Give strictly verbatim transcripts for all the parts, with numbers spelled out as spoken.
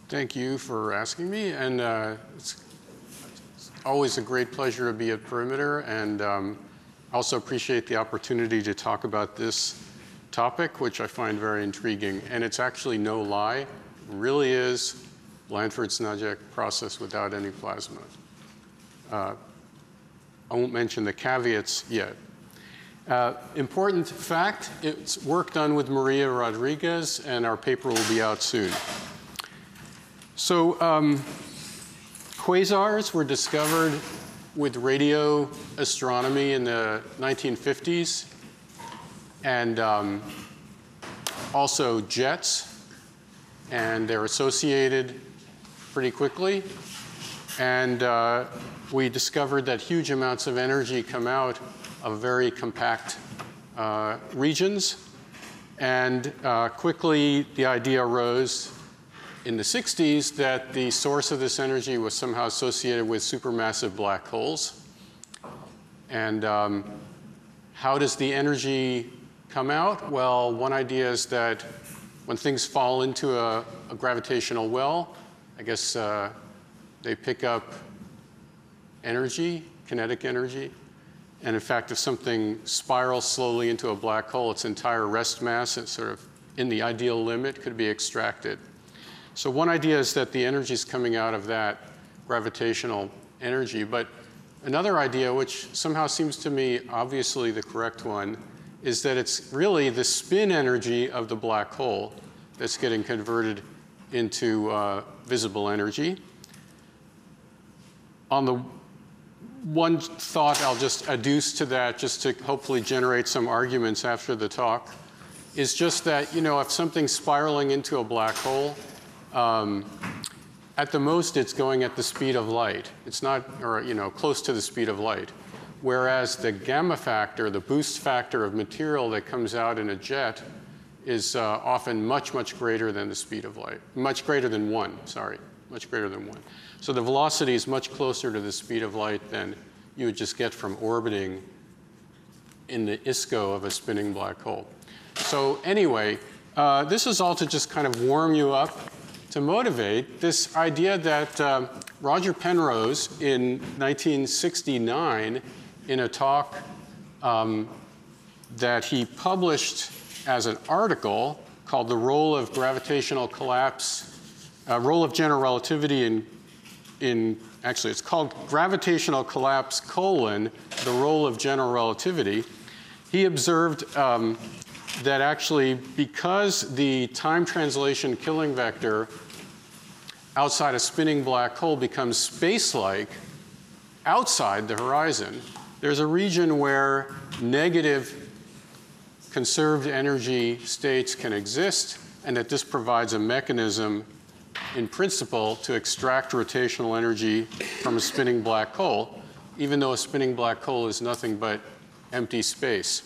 Thank you for asking me, and uh, it's always a great pleasure to be at Perimeter, and um, also appreciate the opportunity to talk about this topic, which I find very intriguing. And it's actually no lie, it really is Blandford-Snodek process without any plasma. Uh, I won't mention the caveats yet. Uh, important fact, it's work done with Maria Rodriguez, and our paper will be out soon. So um, quasars were discovered with radio astronomy in the nineteen fifties, and um, also jets, and they're associated pretty quickly. And uh, we discovered that huge amounts of energy come out of very compact uh, regions. And uh, quickly, the idea arose in the sixties that the source of this energy was somehow associated with supermassive black holes. And um, how does the energy come out? Well, one idea is that when things fall into a, a gravitational well, I guess uh, they pick up energy, kinetic energy. And in fact, if something spirals slowly into a black hole, its entire rest mass, it's sort of in the ideal limit, could be extracted. So one idea is that the energy is coming out of that gravitational energy. But another idea, which somehow seems to me obviously the correct one, is that it's really the spin energy of the black hole that's getting converted into uh, visible energy. On the one thought I'll just adduce to that, just to hopefully generate some arguments after the talk, is just that, you know, if something's spiraling into a black hole, um, at the most it's going at the speed of light. It's not, or, you know, close to the speed of light. Whereas the gamma factor, the boost factor of material that comes out in a jet, is uh, often much, much greater than the speed of light. Much greater than one, sorry, much greater than one. So the velocity is much closer to the speed of light than you would just get from orbiting in the I S C O of a spinning black hole. So anyway, uh, this is all to just kind of warm you up, to motivate this idea that uh, Roger Penrose in nineteen sixty-nine, in a talk um, that he published as an article called The Role of Gravitational Collapse, uh, Role of General Relativity in, in, actually it's called Gravitational Collapse, colon, The Role of General Relativity. He observed um, that actually because the time translation killing vector outside a spinning black hole becomes space-like outside the horizon, there's a region where negative conserved energy states can exist, and that this provides a mechanism, in principle, to extract rotational energy from a spinning black hole, even though a spinning black hole is nothing but empty space.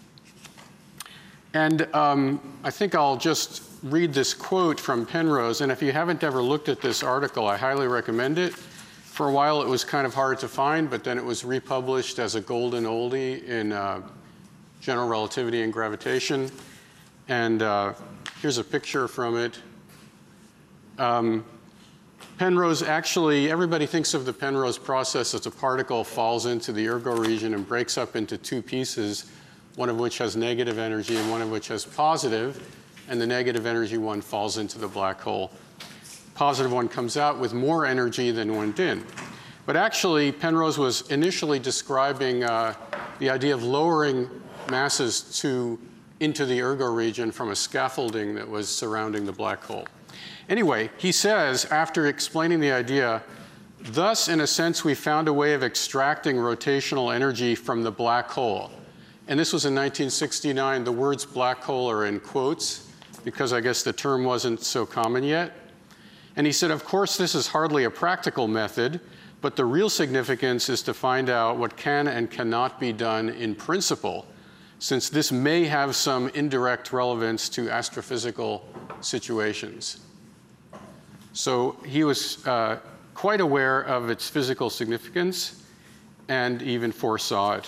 And um, I think I'll just read this quote from Penrose, and if you haven't ever looked at this article, I highly recommend it. For a while, it was kind of hard to find, but then it was republished as a golden oldie in uh, General Relativity and Gravitation. And uh, here's a picture from it. Um, Penrose actually, everybody thinks of the Penrose process as a particle falls into the ergo region and breaks up into two pieces, one of which has negative energy and one of which has positive, and the negative energy one falls into the black hole. Positive one comes out with more energy than went in. But actually, Penrose was initially describing uh, the idea of lowering masses to, into the ergo region from a scaffolding that was surrounding the black hole. Anyway, he says, after explaining the idea, thus, in a sense, we found a way of extracting rotational energy from the black hole. And this was in nineteen sixty-nine. The words black hole are in quotes, because I guess the term wasn't so common yet. And he said, of course, this is hardly a practical method, but the real significance is to find out what can and cannot be done in principle, since this may have some indirect relevance to astrophysical situations. So he was uh, quite aware of its physical significance and even foresaw it.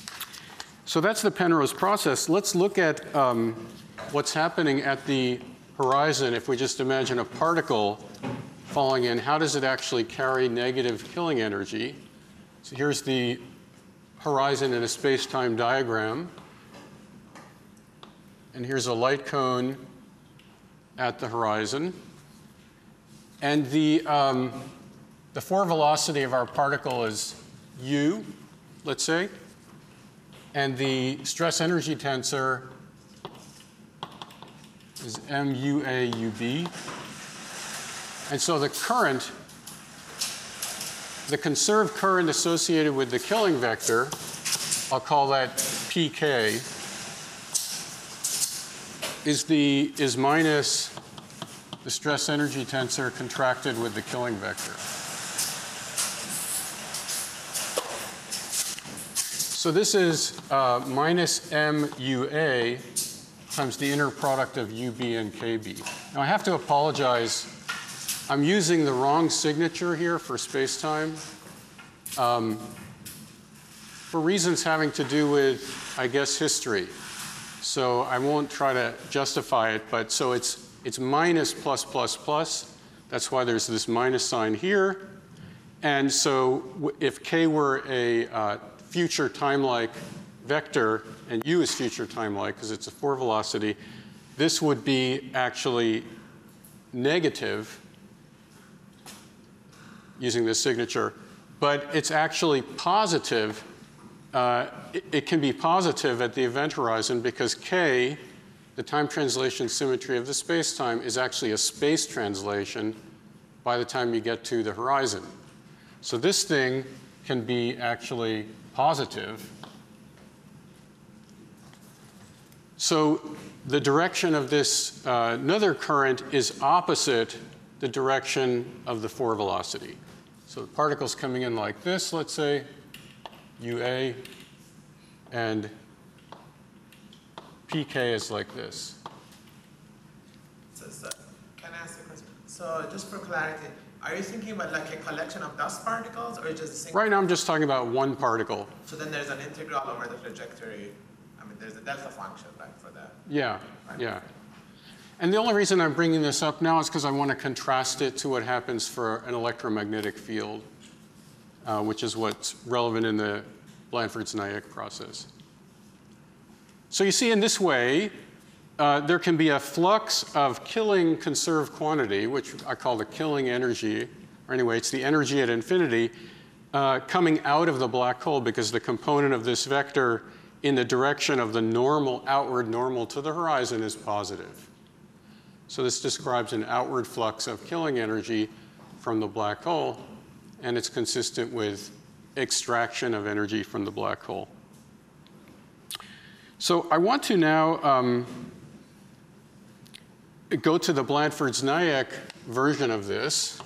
So that's the Penrose process. Let's look at um, what's happening at the horizon, if we just imagine a particle falling in, how does it actually carry negative killing energy? So here's the horizon in a space-time diagram. And here's a light cone at the horizon. And the, um, the forward velocity of our particle is u, let's say. And the stress energy tensor is M U A U B. And so the current, the conserved current associated with the killing vector, I'll call that P K, is, the, is minus the stress energy tensor contracted with the killing vector. So this is uh, minus M U A times the inner product of U B and K B. Now I have to apologize. I'm using the wrong signature here for space-time um, for reasons having to do with, I guess, history. So I won't try to justify it, but so it's, it's minus plus plus plus. That's why there's this minus sign here. And so if K were a uh, future time-like vector, and U is future time-like because it's a forward velocity, this would be actually negative using this signature, but it's actually positive. Uh, it, it can be positive at the event horizon because K, the time translation symmetry of the space-time, is actually a space translation by the time you get to the horizon. So this thing can be actually positive. So the direction of this uh, another current is opposite the direction of the forward velocity. So the particle's coming in like this, let's say, U A, and P K is like this. So, so can I ask a question? So just for clarity, are you thinking about like a collection of dust particles, or just a single? Right now I'm just talking about one particle. So then there's an integral over the trajectory. I mean, there's a delta function, right, for that. Yeah, right? yeah. And the only reason I'm bringing this up now is because I want to contrast it to what happens for an electromagnetic field, uh, which is what's relevant in the Blandford-Znaiec process. So you see in this way, uh, there can be a flux of killing conserved quantity, which I call the killing energy, or anyway, it's the energy at infinity, uh, coming out of the black hole because the component of this vector in the direction of the normal, outward normal to the horizon is positive. So this describes an outward flux of killing energy from the black hole, and it's consistent with extraction of energy from the black hole. So I want to now um, go to the Blandford-Znaiec version of this.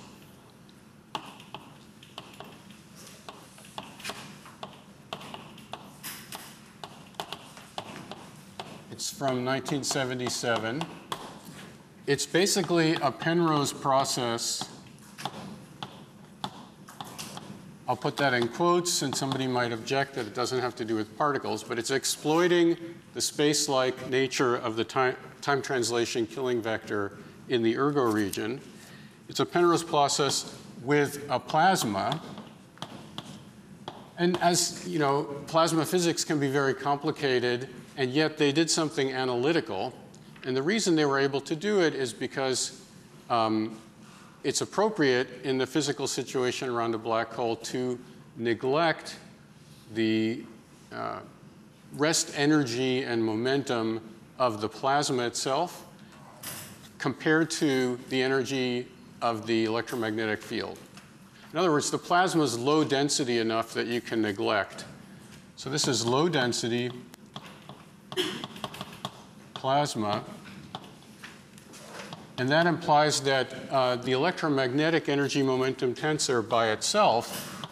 It's from nineteen seventy-seven. It's basically a Penrose process. I'll put that in quotes, and somebody might object that it doesn't have to do with particles, but it's exploiting the space-like nature of the time, time translation killing vector in the ergo region. It's a Penrose process with a plasma. And as you know, plasma physics can be very complicated, and yet they did something analytical. And the reason they were able to do it is because um, it's appropriate in the physical situation around a black hole to neglect the uh, rest energy and momentum of the plasma itself compared to the energy of the electromagnetic field. In other words, the plasma is low density enough that you can neglect. So this is low density plasma. And that implies that uh, the electromagnetic energy momentum tensor by itself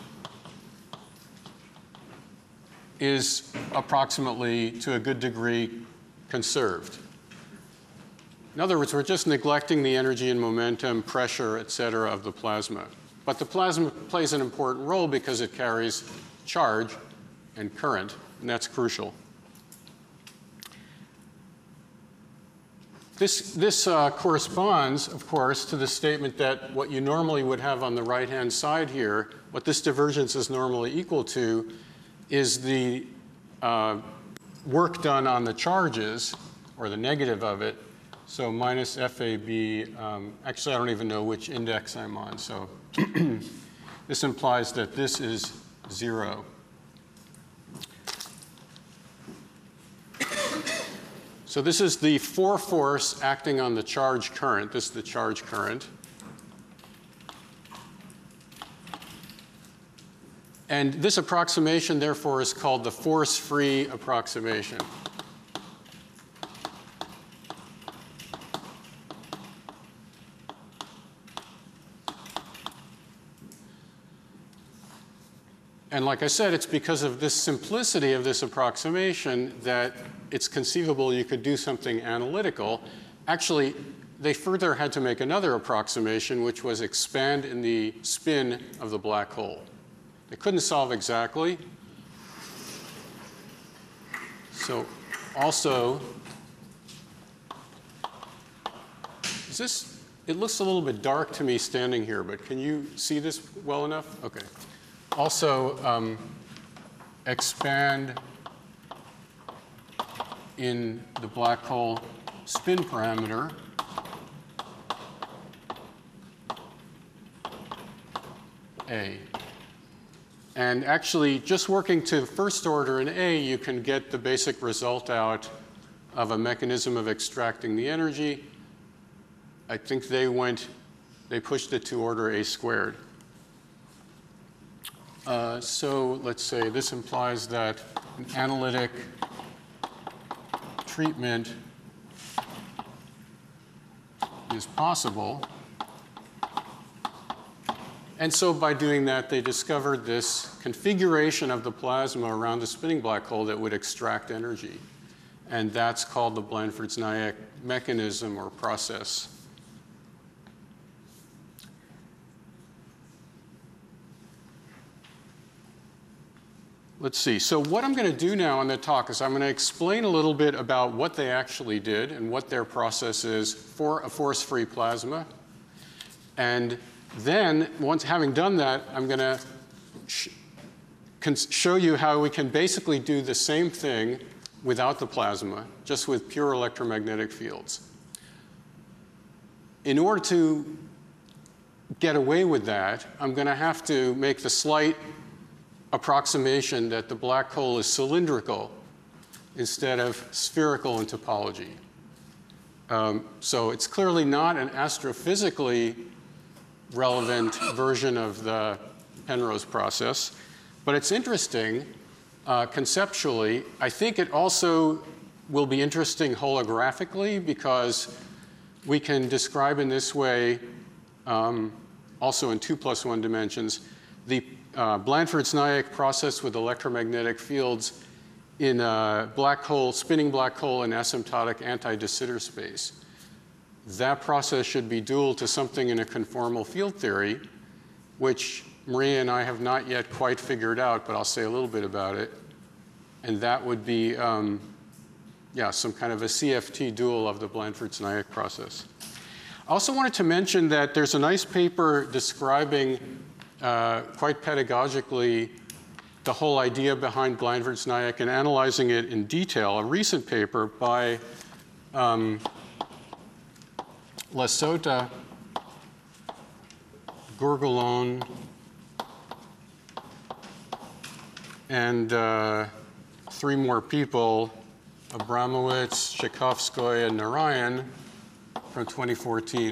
is approximately, to a good degree, conserved. In other words, we're just neglecting the energy and momentum, pressure, et cetera, of the plasma. But the plasma plays an important role because it carries charge and current, and that's crucial. This, this uh, corresponds, of course, to the statement that what you normally would have on the right-hand side here, what this divergence is normally equal to, is the uh, work done on the charges, or the negative of it. So minus F A B, um, actually I don't even know which index I'm on, so this implies that this is zero. So this is the four force acting on the charge current. This is the charge current. And this approximation, therefore, is called the force-free approximation. And like I said, it's because of this simplicity of this approximation that it's conceivable you could do something analytical. Actually, they further had to make another approximation, which was expand in the spin of the black hole. They couldn't solve exactly. So also, is this, it looks a little bit dark to me standing here, but can you see this well enough? Okay. Also, um, expand in the black hole spin parameter A. And actually, just working to first order in A, you can get the basic result out of a mechanism of extracting the energy. I think they went, they pushed it to order A squared. Uh, so let's say this implies that an analytic treatment is possible. And so by doing that, they discovered this configuration of the plasma around the spinning black hole that would extract energy. And that's called the Blandford-Znaiec mechanism or process. Let's see. So what I'm going to do now in the talk is I'm going to explain a little bit about what they actually did and what their process is for a force-free plasma. And then, once having done that, I'm going to sh show you how we can basically do the same thing without the plasma, just with pure electromagnetic fields. In order to get away with that, I'm going to have to make the slight approximation that the black hole is cylindrical instead of spherical in topology. Um, so it's clearly not an astrophysically relevant version of the Penrose process, but it's interesting uh, conceptually. I think it also will be interesting holographically because we can describe in this way, um, also in two plus one dimensions, the Uh, Blandford-Znaiec process with electromagnetic fields in a black hole, spinning black hole in asymptotic anti-de Sitter space. That process should be dual to something in a conformal field theory, which Maria and I have not yet quite figured out, but I'll say a little bit about it. And that would be, um, yeah, some kind of a C F T dual of the Blandford-Znaiec process. I also wanted to mention that there's a nice paper describing Uh, quite pedagogically the whole idea behind Blandford-Znaiec and analyzing it in detail. A recent paper by um, Lasota, Gourgaillon, and uh, three more people, Abramowitz, Tchaikovskoy, and Narayan, from twenty fourteen.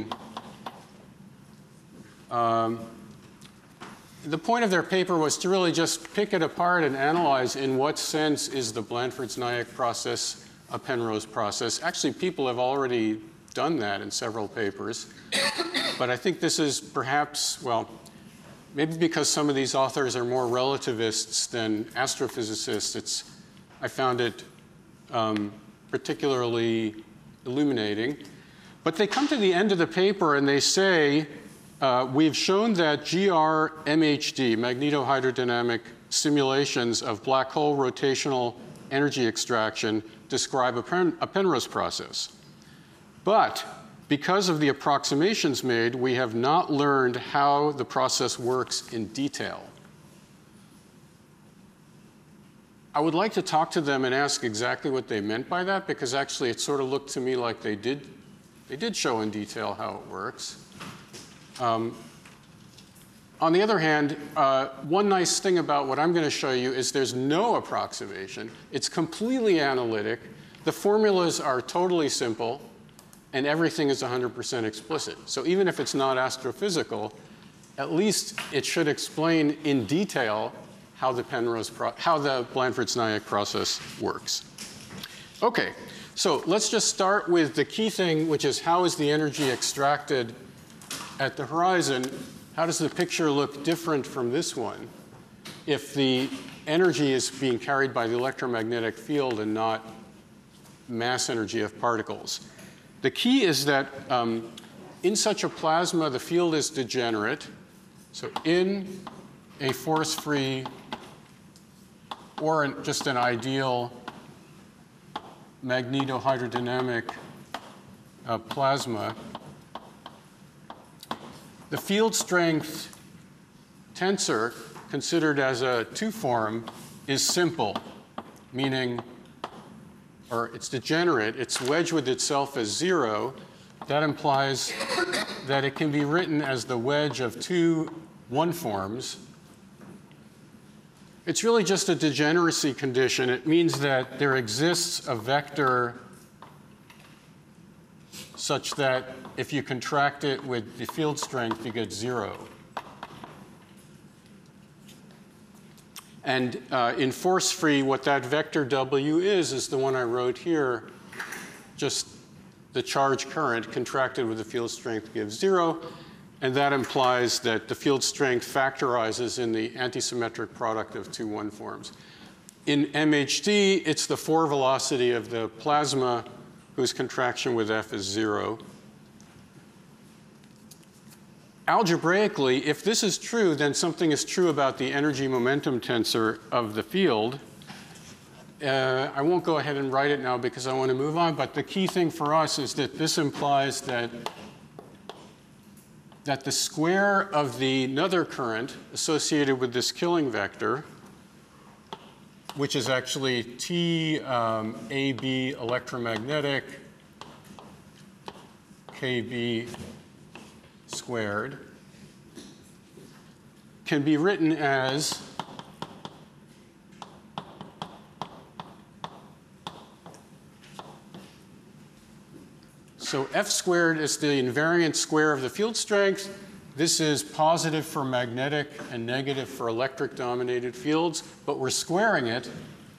Um, The point of their paper was to really just pick it apart and analyze in what sense is the Blandford-Znaiec process a Penrose process. Actually, people have already done that in several papers. But I think this is perhaps, well, maybe because some of these authors are more relativists than astrophysicists, it's, I found it um, particularly illuminating. But they come to the end of the paper and they say, Uh, we've shown that G R M H D, magnetohydrodynamic simulations of black hole rotational energy extraction, describe a, Pen a Penrose process. But because of the approximations made, we have not learned how the process works in detail. I would like to talk to them and ask exactly what they meant by that, because actually it sort of looked to me like they did, they did show in detail how it works. Um, on the other hand, uh, one nice thing about what I'm going to show you is there's no approximation. It's completely analytic. The formulas are totally simple, and everything is one hundred percent explicit. So even if it's not astrophysical, at least it should explain in detail how the Penrose pro how the Blandford-Snark process works. Okay, so let's just start with the key thing, which is how is the energy extracted at the horizon? How does the picture look different from this one if the energy is being carried by the electromagnetic field and not mass energy of particles? The key is that um, in such a plasma, the field is degenerate. So in a force-free or an, just an ideal magnetohydrodynamic uh, plasma, the field strength tensor, considered as a two-form, is simple, meaning, or it's degenerate, it's wedged with itself as zero. That implies that it can be written as the wedge of two one-forms. It's really just a degeneracy condition. It means that there exists a vector such that if you contract it with the field strength, you get zero. And uh, in force-free, what that vector W is, is the one I wrote here. Just the charge current contracted with the field strength gives zero. And that implies that the field strength factorizes in the antisymmetric product of two one-forms. In M H D, it's the four velocity of the plasma whose contraction with F is zero. Algebraically, if this is true, then something is true about the energy momentum tensor of the field. Uh, I won't go ahead and write it now because I want to move on, but the key thing for us is that this implies that that the square of the another current associated with this killing vector, which is actually T um, A B electromagnetic K B squared, can be written as so F squared is the invariant square of the field strength. This is positive for magnetic and negative for electric dominated fields, but we're squaring it.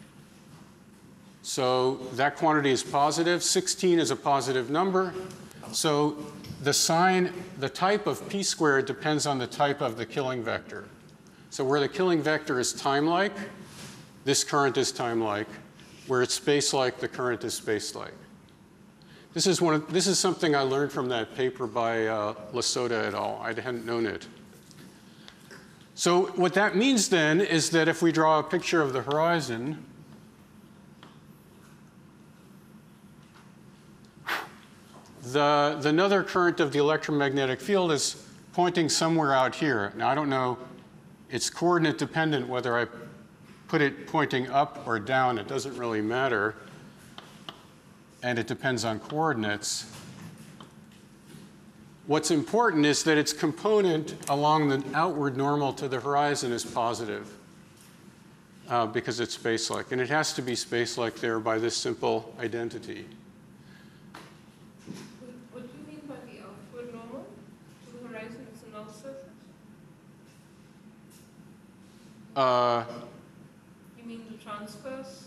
So that quantity is positive. sixteen is a positive number. So the sign, the type of P squared depends on the type of the killing vector. So where the killing vector is time-like, this current is time-like. Where it's space-like, the current is space-like. This is, one of, this is something I learned from that paper by uh, Lasota et al. I hadn't known it. So what that means then is that if we draw a picture of the horizon, the, the another current of the electromagnetic field is pointing somewhere out here. Now, I don't know, it's coordinate dependent whether I put it pointing up or down. It doesn't really matter. And it depends on coordinates. What's important is that its component along the outward normal to the horizon is positive uh, because it's space-like. And it has to be space-like there by this simple identity. What do you mean by the outward normal? To the horizon is a null surface? Uh, You mean the transverse?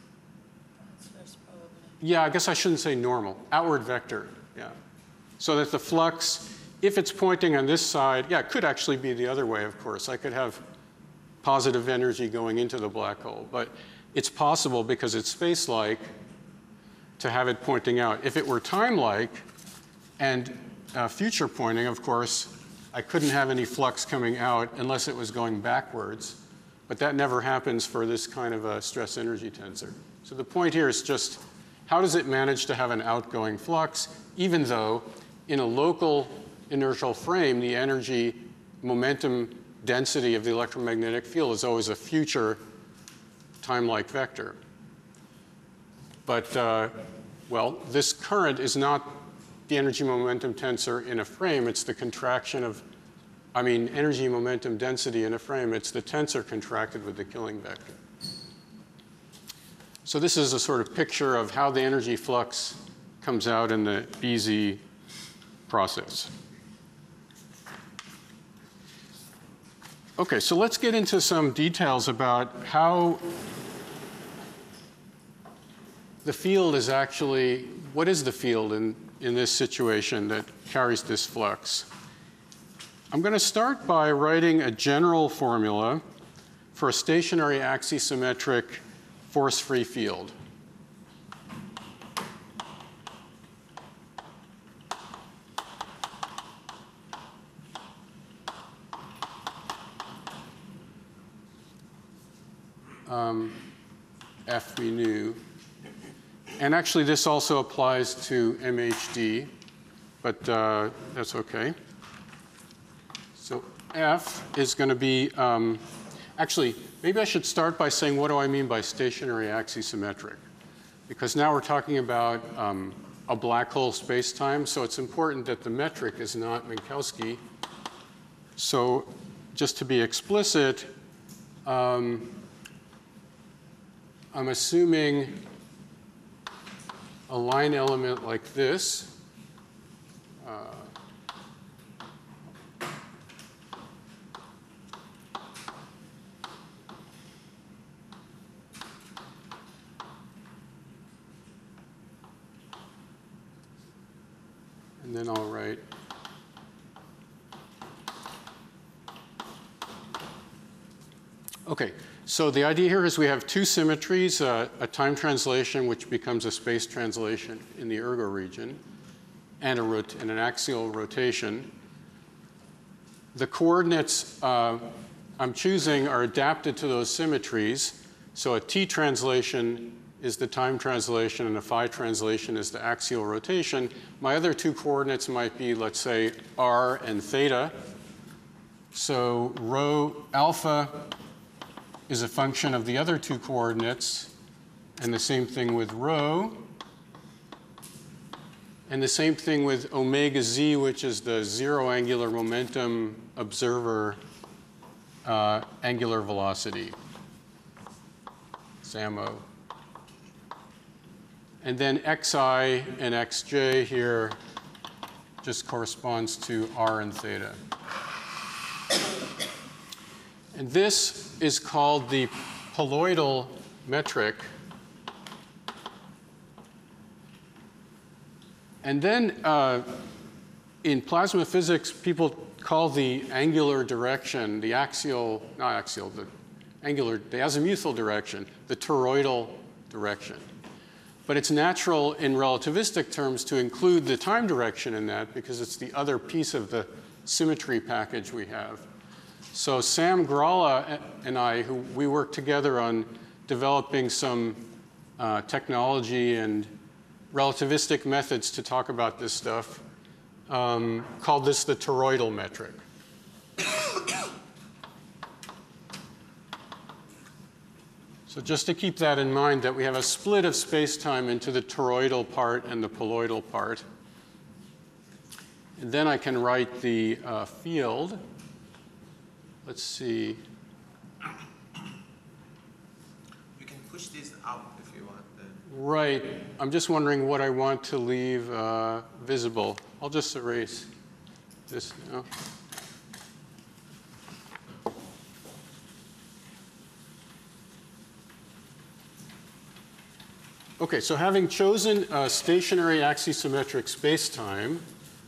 Yeah, I guess I shouldn't say normal. Outward vector, yeah. So that the flux, if it's pointing on this side, yeah, it could actually be the other way, of course. I could have positive energy going into the black hole. But it's possible, because it's space-like, to have it pointing out. If it were time-like and uh, future pointing, of course, I couldn't have any flux coming out unless it was going backwards. But that never happens for this kind of a stress energy tensor. So the point here is just, How does it manage to have an outgoing flux, even though in a local inertial frame, the energy momentum density of the electromagnetic field is always a future time-like vector? But, uh, well, this current is not the energy momentum tensor in a frame. It's the contraction of, I mean, energy momentum density in a frame. It's the tensor contracted with the killing vector. So this is a sort of picture of how the energy flux comes out in the B Z process. Okay, so let's get into some details about how the field is actually, what is the field in, in this situation that carries this flux? I'm going to start by writing a general formula for a stationary axisymmetric force-free field. Um, F we knew. And actually, this also applies to M H D, but uh, that's OK. So F is going to be, um, actually, maybe I should start by saying, what do I mean by stationary axisymmetric? Because now we're talking about um, a black hole space-time, so it's important that the metric is not Minkowski. So just to be explicit, um, I'm assuming a line element like this. Uh, and then I'll write okay. So the idea here is we have two symmetries, uh, a time translation, which becomes a space translation in the ergo region, and, a rot and an axial rotation. The coordinates uh, I'm choosing are adapted to those symmetries. So a t translation is the time translation, and a phi translation is the axial rotation. My other two coordinates might be, let's say, r and theta. So rho alpha is a function of the other two coordinates, and the same thing with rho, and the same thing with omega z, which is the zero angular momentum observer uh, angular velocity, SAMO. And then xi and xj here just corresponds to r and theta. And this is called the poloidal metric. And then uh, in plasma physics, people call the angular direction, the axial, not axial, the angular, the azimuthal direction, the toroidal direction. But it's natural in relativistic terms to include the time direction in that because it's the other piece of the symmetry package we have. So Sam Gralla and I, who we worked together on developing some uh, technology and relativistic methods to talk about this stuff, um, called this the toroidal metric. So just to keep that in mind, that we have a split of space-time into the toroidal part and the poloidal part. And then I can write the uh, field. Let's see. You can push these out if you want. Then. Right. I'm just wondering what I want to leave uh, visible. I'll just erase this now. Okay, so having chosen a stationary axisymmetric space-time,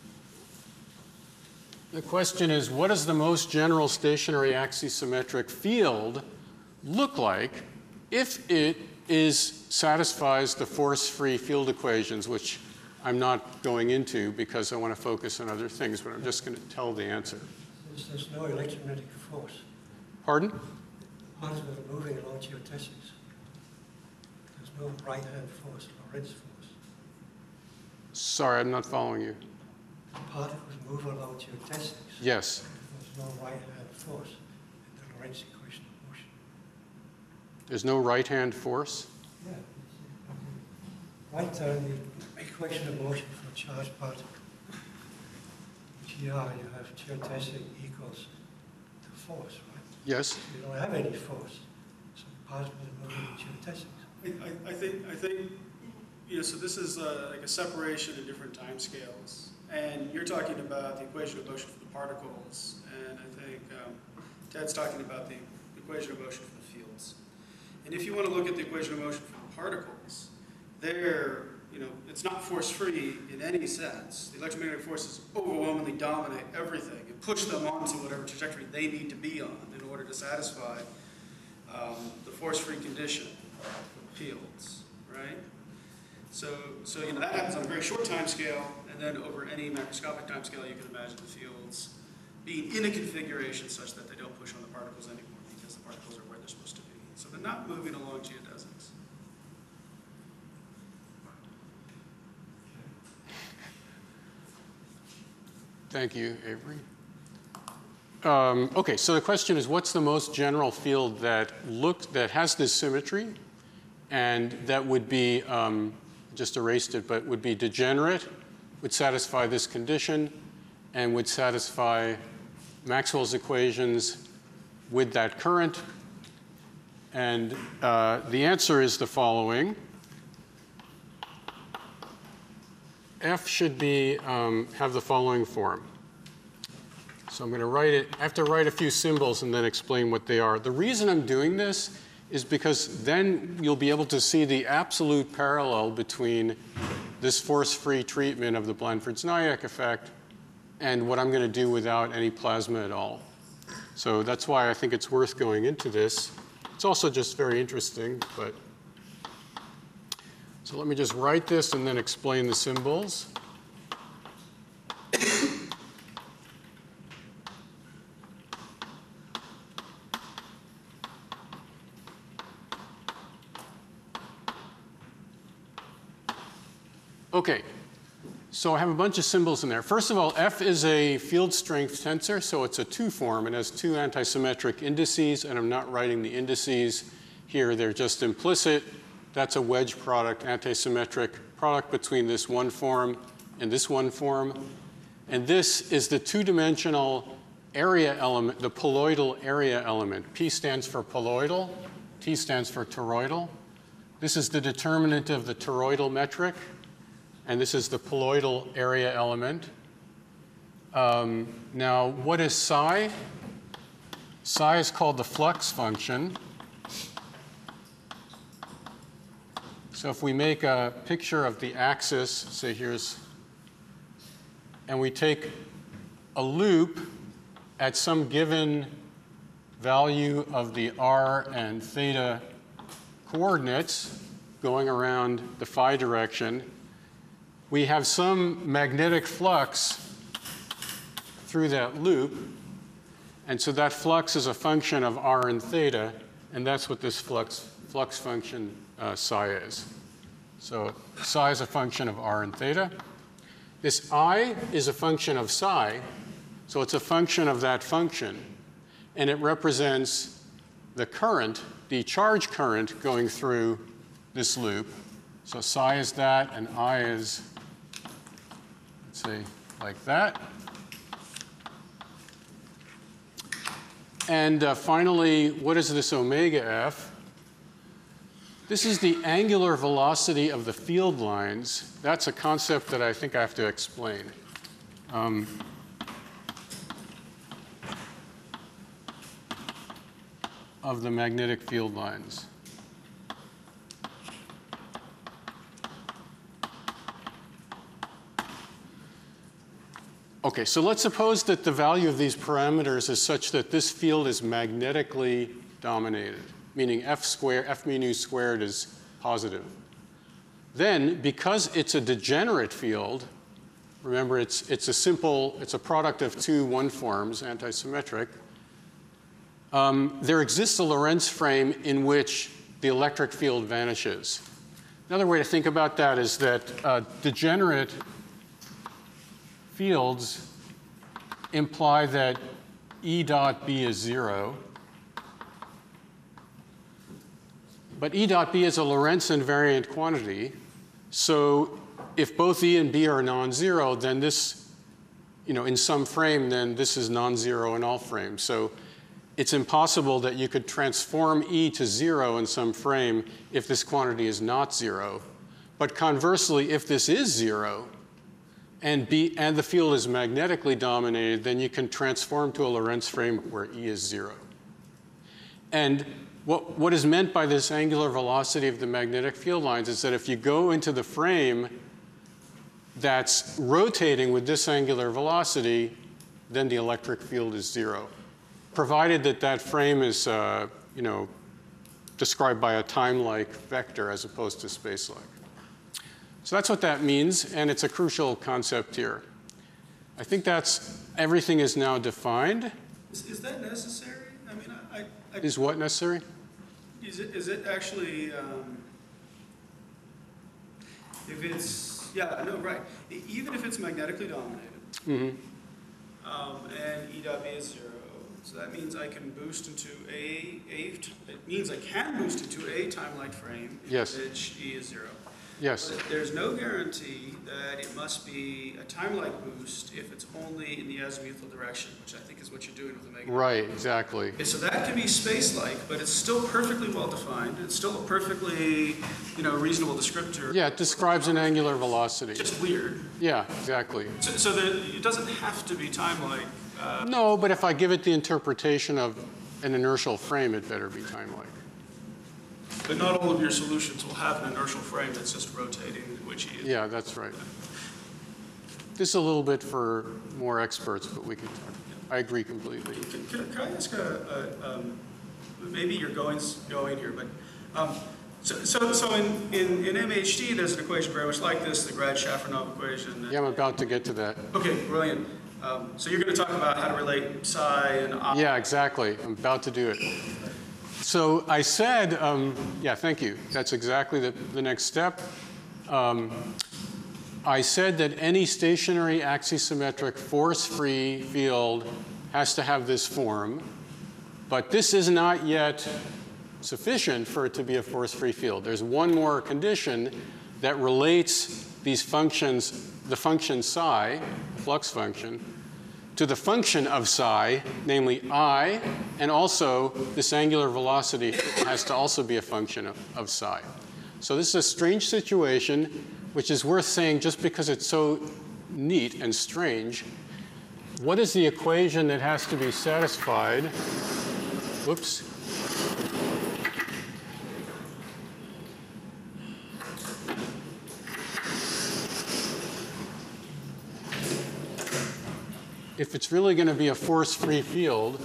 the question is, what does the most general stationary axisymmetric field look like if it is satisfies the force-free field equations, which I'm not going into because I want to focus on other things, but I'm just going to tell the answer. There's, there's no electromagnetic force. Pardon? Particles are moving along geodesics. There's no right-hand force or Lorentz force. Sorry, I'm not following you. The particles move along geodesics. Yes. There's no right-hand force in the Lorentz equation of motion. There's no right-hand force? Yeah. Write down the equation of motion for a charged particle. G R, you have geodesic equals the force, right? Yes. You don't have any force, so the particles are moving in geodesics. I, I think, I think, you know, so this is uh, like a separation in different time scales. And you're talking about the equation of motion for the particles, and I think um, Ted's talking about the equation of motion for the fields. And if you want to look at the equation of motion for the particles, they're, you know, it's not force-free in any sense. The electromagnetic forces overwhelmingly dominate everything and push them onto whatever trajectory they need to be on in order to satisfy um, the force-free condition for the fields, right? So, so you know, that happens on a very short time scale, and then over any macroscopic time scale, you can imagine the fields being in a configuration such that they don't push on the particles anymore because the particles are where they're supposed to be. So they're not moving along geodesics. Thank you, Avery. Um, okay, so the question is, what's the most general field that look that has this symmetry, and that would be um, just erased it, but would be degenerate, would satisfy this condition, and would satisfy Maxwell's equations with that current? And uh, the answer is the following. F should be, um, have the following form. So I'm going to write it. I have to write a few symbols and then explain what they are. The reason I'm doing this is because then you'll be able to see the absolute parallel between this force-free treatment of the Blandford-Znaiec effect and what I'm going to do without any plasma at all. So that's why I think it's worth going into this. It's also just very interesting, but so let me just write this and then explain the symbols. Okay, so I have a bunch of symbols in there. First of all, F is a field strength tensor, so it's a two form. It has two antisymmetric indices, and I'm not writing the indices here. They're just implicit. That's a wedge product, antisymmetric product between this one form and this one form. And this is the two-dimensional area element, the poloidal area element. P stands for poloidal, T stands for toroidal. This is the determinant of the toroidal metric, and this is the poloidal area element. Um, now, what is psi? Psi is called the flux function. So if we make a picture of the axis, say here's, and we take a loop at some given value of the r and theta coordinates going around the phi direction, we have some magnetic flux through that loop. And so that flux is a function of r and theta, and that's what this flux, flux function uh, psi is. So psi is a function of r and theta. This I is a function of psi, so it's a function of that function. And it represents the current, the charge current going through this loop. So psi is that, and I is, let's say, like that. And uh, finally, what is this omega f? This is the angular velocity of the field lines. That's a concept that I think I have to explain. Um, of the magnetic field lines. Okay, so let's suppose that the value of these parameters is such that this field is magnetically dominated, meaning f squared, f mu nu squared is positive. Then, because it's a degenerate field, remember it's, it's a simple, it's a product of two one forms, antisymmetric, um, there exists a Lorentz frame in which the electric field vanishes. Another way to think about that is that uh, degenerate fields imply that E dot B is zero. But E dot B is a Lorentz invariant quantity. So if both E and B are non-zero, then this, you know, in some frame, then this is non-zero in all frames. So it's impossible that you could transform E to zero in some frame if this quantity is not zero. But conversely, if this is zero, and, B, and the field is magnetically dominated, then you can transform to a Lorentz frame where E is zero. And what, what is meant by this angular velocity of the magnetic field lines is that if you go into the frame that's rotating with this angular velocity, then the electric field is zero, provided that that frame is uh, you know, described by a time-like vector as opposed to space-like. So that's what that means, and it's a crucial concept here. I think that's everything is now defined. Is, is that necessary? I mean, I, I, Is what necessary? Is it, is it actually, um, if it's, yeah, no, right. E- Even if it's magnetically dominated, Mm-hmm. um, and E dot B is zero, so that means I can boost into a, a, it means I can boost into a time-like frame in Yes. which E is zero. Yes. But there's no guarantee that it must be a time-like boost if it's only in the azimuthal direction, which I think is what you're doing with the magnetic. Right, exactly. Okay, so that can be space-like, but it's still perfectly well-defined. It's still a perfectly, you know, reasonable descriptor. Yeah, it describes an angular velocity. Just weird. Yeah, exactly. So, so that it doesn't have to be time-like. Uh, No, but if I give it the interpretation of an inertial frame, it better be time-like. but not all of your solutions will have an inertial frame that's just rotating, which is. Yeah, that's right. This is a little bit for more experts, but we can talk. I agree completely. Can, can, can I ask a, a um, maybe you're going going here, but um, so so so in, in in M H D there's an equation very much like this, the Grad-Shafranov equation. Yeah, I'm about to get to that. Okay, brilliant. Um, so you're going to talk about how to relate psi and optic. Yeah, exactly. I'm about to do it. So I said, um, yeah, thank you. That's exactly the, the next step. Um, I said that any stationary axisymmetric force-free field has to have this form, but this is not yet sufficient for it to be a force-free field. There's one more condition that relates these functions, the function psi, flux function, to the function of psi, namely I, and also this angular velocity has to also be a function of, of psi. So this is a strange situation, which is worth saying just because it's so neat and strange. What is the equation that has to be satisfied? Whoops. If it's really going to be a force-free field,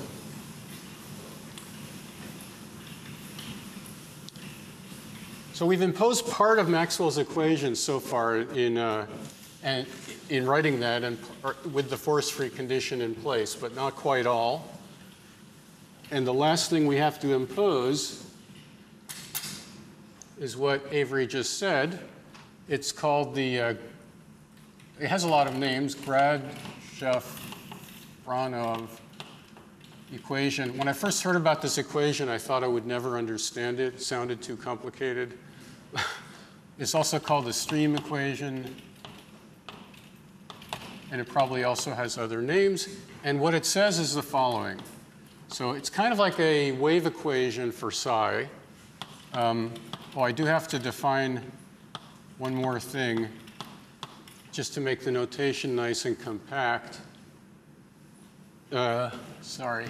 so we've imposed part of Maxwell's equations so far in, uh, and in writing that and with the force-free condition in place, but not quite all. And the last thing we have to impose is what Avery just said. It's called the, uh, it has a lot of names, Grad-Shafranov equation. When I first heard about this equation, I thought I would never understand it. It sounded too complicated. It's also called the stream equation, and it probably also has other names. And what it says is the following. So it's kind of like a wave equation for psi. Um, oh, I do have to define one more thing just to make the notation nice and compact. Uh, sorry.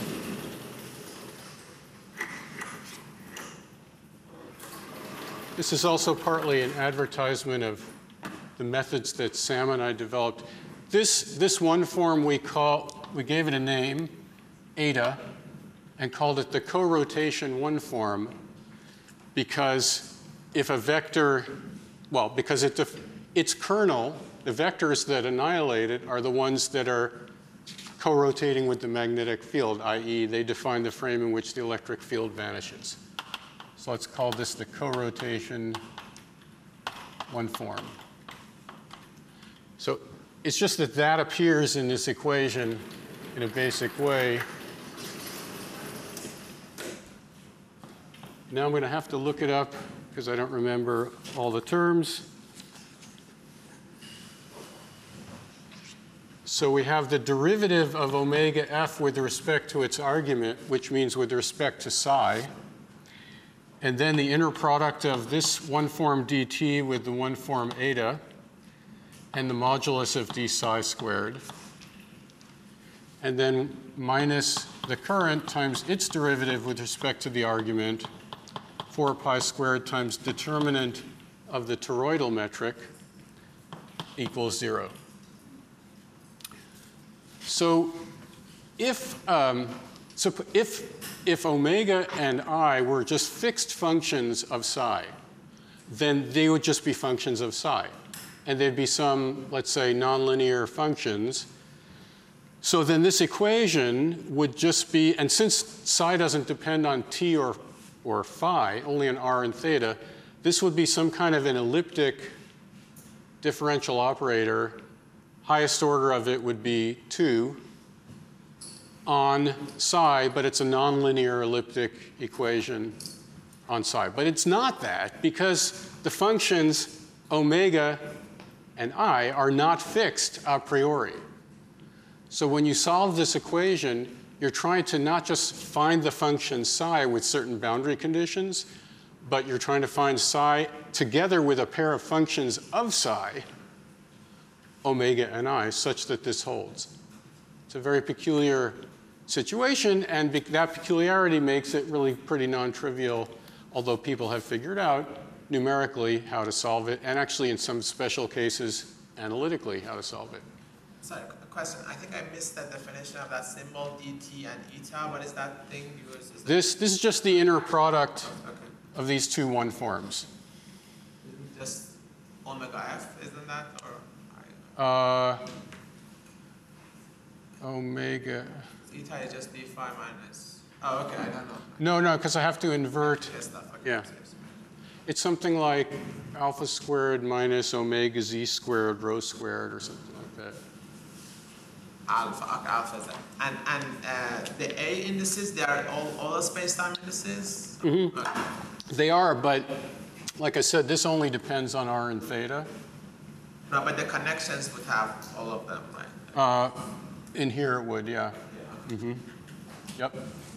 This is also partly an advertisement of the methods that Sam and I developed. This, this one form we call, we gave it a name, eta, and called it the co-rotation one form because if a vector, well, because it def- its kernel, the vectors that annihilate it are the ones that are co-rotating with the magnetic field, that is they define the frame in which the electric field vanishes. So let's call this the co-rotation one form. So it's just that that appears in this equation in a basic way. Now I'm going to have to look it up because I don't remember all the terms. So we have the derivative of omega f with respect to its argument, which means with respect to psi. And then the inner product of this one form dt with the one form eta, and the modulus of d psi squared. And then minus the current times its derivative with respect to the argument, four pi squared times determinant of the toroidal metric equals zero. So if, um, so if, if omega and I were just fixed functions of psi, then they would just be functions of psi. And there'd be some, let's say, nonlinear functions. So then this equation would just be, and since psi doesn't depend on t or, or phi, only on r and theta, this would be some kind of an elliptic differential operator. Highest order of it would be two on psi, but it's a nonlinear elliptic equation on psi. But it's not that, because the functions omega and I are not fixed a priori. So when you solve this equation, you're trying to not just find the function psi with certain boundary conditions, but you're trying to find psi together with a pair of functions of psi, omega and I, such that this holds. It's a very peculiar situation, and that peculiarity makes it really pretty non-trivial, although people have figured out numerically how to solve it, and actually in some special cases analytically how to solve it. Sorry, a question. I think I missed that definition of that symbol dt and eta. What is that thing? Is that This, this is just the inner product okay. of these two one forms. Just omega f, isn't that? Or Uh, omega. eta is just d phi minus. Oh, okay. I don't know. No, no, because I have to invert. Yes, that fucking Yeah. makes sense. It's something like alpha squared minus omega z squared rho squared or something like that. Alpha, okay, alpha is that. And, and uh, the A indices, they are all, all the space-time indices? Mm-hmm. Okay. They are, but like I said, this only depends on r and theta. No, but the connections would have all of them, right? Uh, in here it would, yeah. Yeah. Mm-hmm. Yep.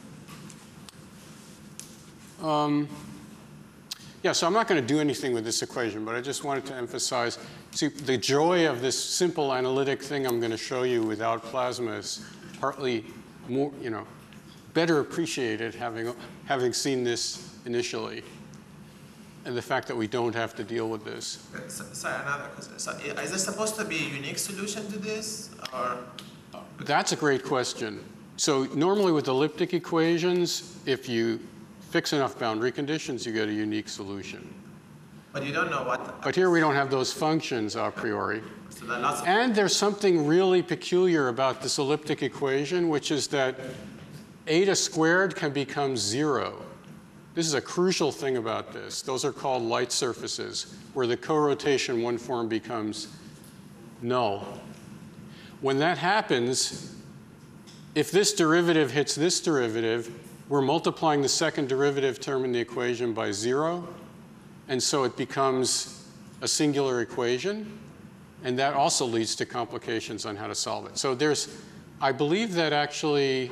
Um, yeah, so I'm not going to do anything with this equation, but I just wanted to emphasize, see, the joy of this simple analytic thing I'm going to show you without plasma is partly more, you know, better appreciated having, having seen this initially, and the fact that we don't have to deal with this. So, sorry, another question. So is there supposed to be a unique solution to this, or? That's a great question. So normally with elliptic equations, if you fix enough boundary conditions, you get a unique solution. But you don't know what. But here we don't have those functions a priori. So there are lots of. And there's something really peculiar about this elliptic equation, which is that eta squared can become zero. This is a crucial thing about this. Those are called light surfaces, where the co-rotation one form becomes null. When that happens, if this derivative hits this derivative, we're multiplying the second derivative term in the equation by zero, and so it becomes a singular equation, and that also leads to complications on how to solve it. So there's, I believe that actually,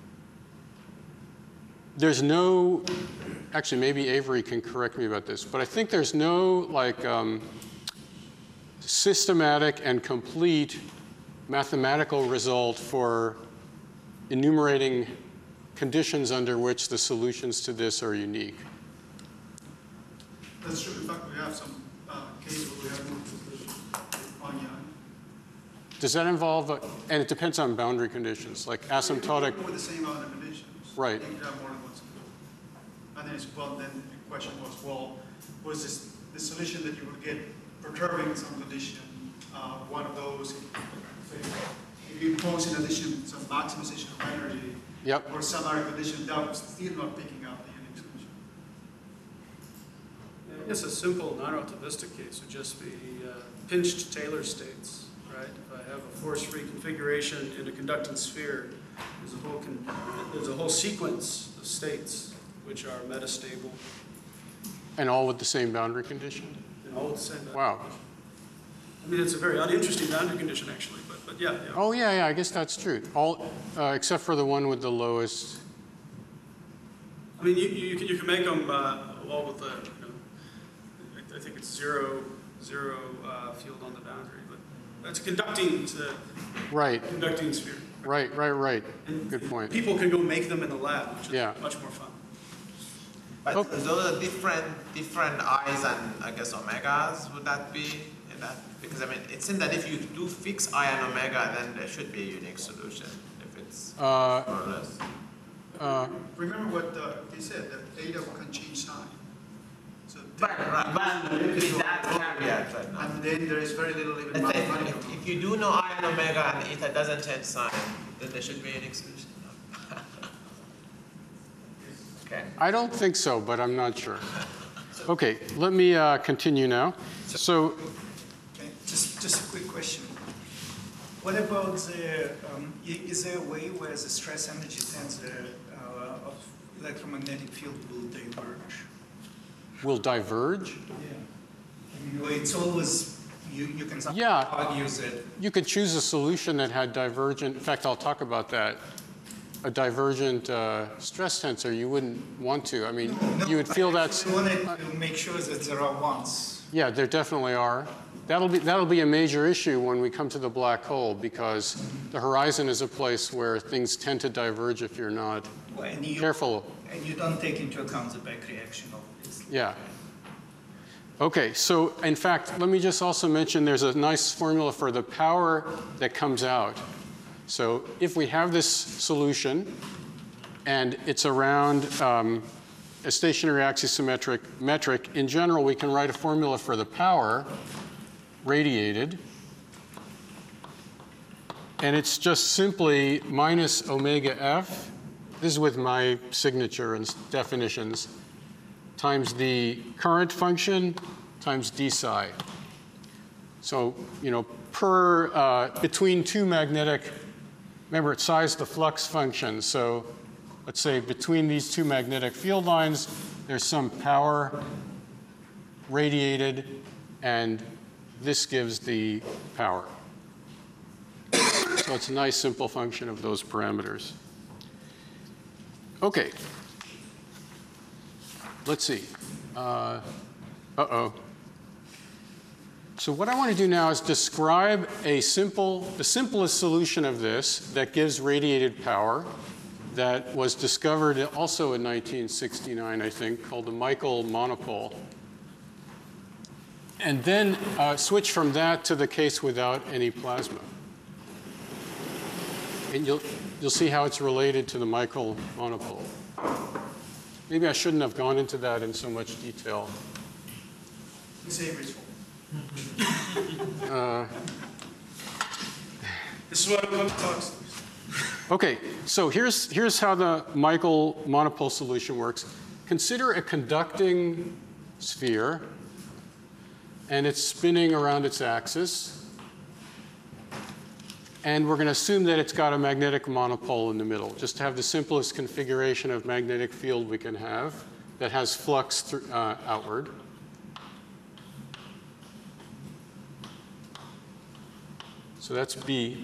there's no, actually maybe Avery can correct me about this, but I think there's no like um, systematic and complete mathematical result for enumerating conditions under which the solutions to this are unique. That's true. In fact, we have some uh, cases where we have multiple solutions on Yang. Does that involve, a, and it depends on boundary conditions, like asymptotic. With the same amount of conditions. Right. You could have more than one solution. And then, it's, well, then the question was, well, was this the solution that you would get perturbing some condition, uh, one of those, if you impose in addition some maximization of energy, Yep. or some other condition that was still not picking up the unique solution. guess a simple non-relativistic case would just be uh, pinched Taylor states, right? If I have a force-free configuration in a conducting sphere, there's a whole con there's a whole sequence of states which are metastable And all with the same boundary condition? and all the same. Wow. I mean, it's a very uninteresting boundary condition, actually, but but yeah, yeah. Oh, yeah, yeah, I guess that's true. All, uh, except for the one with the lowest. I mean, you, you, can, you can make them uh, all with the, you know, I, I think it's zero, zero uh, field on the boundary, but it's a conducting, it's a Right, conducting sphere. right, right, right. And Good point. People can go make them in the lab, which is Yeah. much more fun. But Oh. those are different, different i's and I guess omegas, would that be in that? Because I mean, it seems that if you do fix I and omega, then there should be a unique solution, if it's Uh, more or less. uh, Remember what uh, they said, that theta can change sign. So Right, right, but with that caveat right now. and then there is very little even Let's say mathematical. if, if you do know I and omega and eta doesn't change sign, then there should be a unique solution. Okay. I don't think so, but I'm not sure. Okay, let me uh, continue now. So, Okay, just, just a quick question. What about the, um, i- is there a way where the stress energy tensor uh, of electromagnetic field will diverge? will diverge? Yeah. It's always, you, you can sometimes Yeah. argue that You could choose a solution that had divergent, in fact, I'll talk about that. A divergent uh, stress tensor, you wouldn't want to. I mean, you would feel that's, I wanted to make sure that there are ones. yeah, there definitely are. That'll be, that'll be a major issue when we come to the black hole, because the horizon is a place where things tend to diverge if you're not And you, careful. and you don't take into account the back reaction, obviously. Yeah. Okay, so in fact, let me just also mention there's a nice formula for the power that comes out. So if we have this solution and it's around um, a stationary axisymmetric metric, in general, we can write a formula for the power radiated. And it's just simply minus omega f. This is with my signature and definitions, times the current function times d psi. So, you know, per, uh, between two magnetic, remember it psi is the flux function, so let's say between these two magnetic field lines, there's some power radiated, and this gives the power. So it's a nice simple function of those parameters. Okay. Let's see. Uh, uh-oh. So what I want to do now is describe a simple, the simplest solution of this that gives radiated power that was discovered also in nineteen sixty-nine, I think, called the Michael monopole. And then uh, switch from that to the case without any plasma. And you'll, you'll see how it's related to the Michael monopole. Maybe I shouldn't have gone into that in so much detail. It's Avery's fault. Uh, This is what I'm going to talk. Okay, so here's, here's how the Michael monopole solution works. Consider a conducting sphere, and it's spinning around its axis. And we're going to assume that it's got a magnetic monopole in the middle, just to have the simplest configuration of magnetic field we can have that has flux through, uh, outward. So that's B.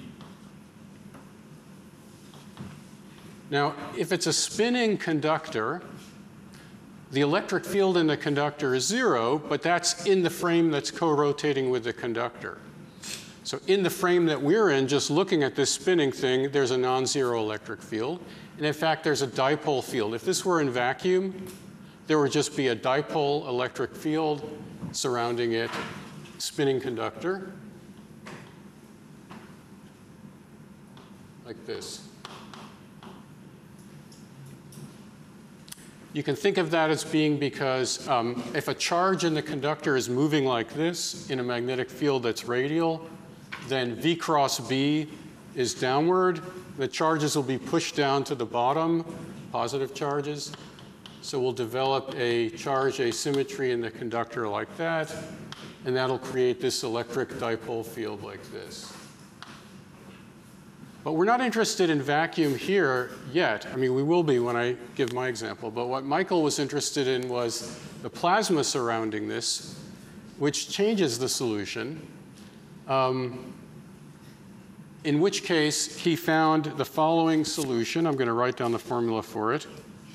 Now, if it's a spinning conductor, the electric field in the conductor is zero, but that's in the frame that's co-rotating with the conductor. So in the frame that we're in, just looking at this spinning thing, there's a non-zero electric field. And in fact, there's a dipole field. If this were in vacuum, there would just be a dipole electric field surrounding it, spinning conductor, like this. You can think of that as being because um, if a charge in the conductor is moving like this in a magnetic field that's radial, then V cross B is downward. The charges will be pushed down to the bottom, positive charges. So we'll develop a charge asymmetry in the conductor like that, and that'll create this electric dipole field like this. But we're not interested in vacuum here yet. I mean, we will be when I give my example. But what Michael was interested in was the plasma surrounding this, which changes the solution. Um, in which case, he found the following solution. I'm going to write down the formula for it.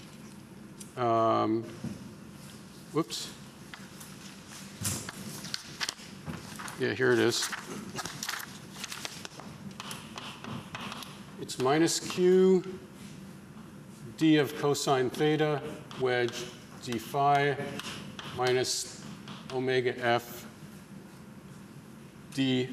Um, whoops. Yeah, here it is. It's minus Q d of cosine theta wedge d phi minus omega f d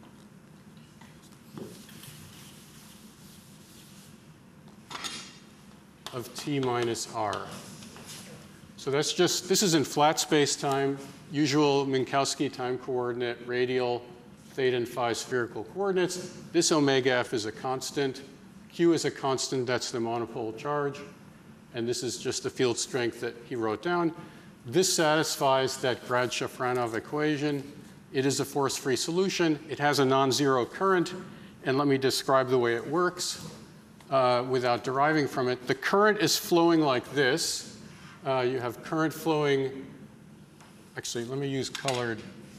of t minus r. So that's just, this is in flat space-time, usual Minkowski time coordinate, radial, theta and phi spherical coordinates. This omega f is a constant. Q is a constant, that's the monopole charge. And this is just the field strength that he wrote down. This satisfies that Grad-Shafranov equation. It is a force-free solution. It has a non-zero current. And let me describe the way it works uh, without deriving from it. The current is flowing like this. Uh, you have current flowing, actually, let me use colored.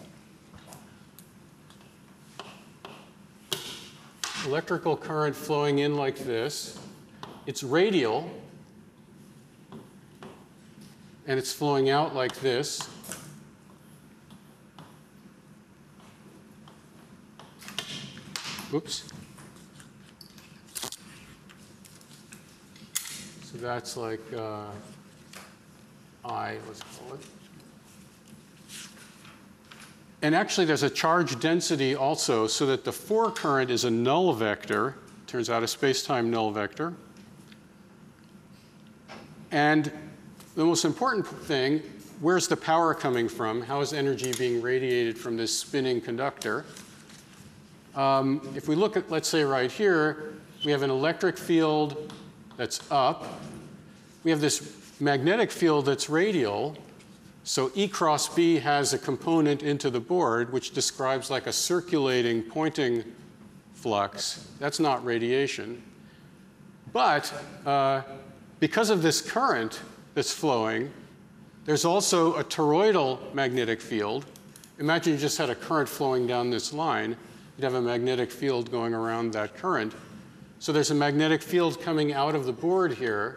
Electrical current flowing in like this. It's radial, and it's flowing out like this. Oops. So that's like uh, I, let's call it. And actually, there's a charge density also, so that the four current is a null vector. Turns out a space-time null vector. And the most important thing, where's the power coming from? How is energy being radiated from this spinning conductor? Um, if we look at, let's say, right here, we have an electric field that's up. We have this magnetic field that's radial. So E cross B has a component into the board which describes like a circulating Poynting flux. That's not radiation. But uh, because of this current that's flowing, there's also a toroidal magnetic field. Imagine you just had a current flowing down this line. You'd have a magnetic field going around that current. So there's a magnetic field coming out of the board here.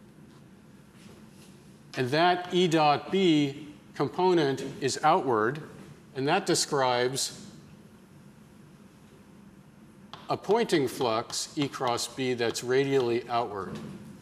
And that E dot B component is outward, and that describes a Poynting flux, E cross B, that's radially outward.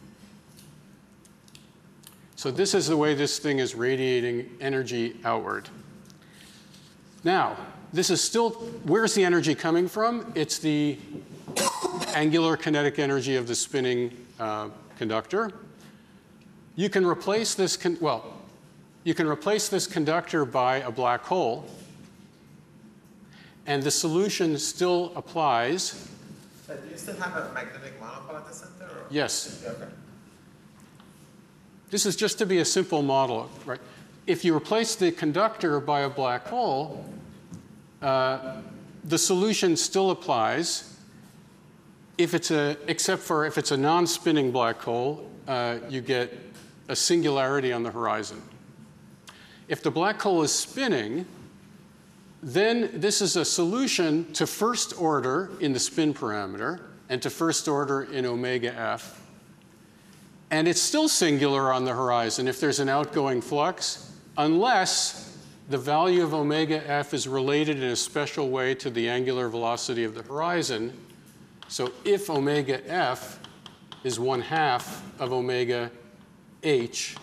So this is the way this thing is radiating energy outward. Now, this is still, where's the energy coming from? It's the angular kinetic energy of the spinning uh, conductor. You can replace this, con well, you can replace this conductor by a black hole, and the solution still applies. So do you still have a magnetic monopole at the center? Or? Yes. Yeah, okay. This is just to be a simple model, right? If you replace the conductor by a black hole, uh, the solution still applies. If it's a, except for if it's a non-spinning black hole, uh, you get a singularity on the horizon. If the black hole is spinning, then this is a solution to first order in the spin parameter and to first order in omega f. And it's still singular on the horizon if there's an outgoing flux, unless the value of omega f is related in a special way to the angular velocity of the horizon. So if omega f is one half of omega h,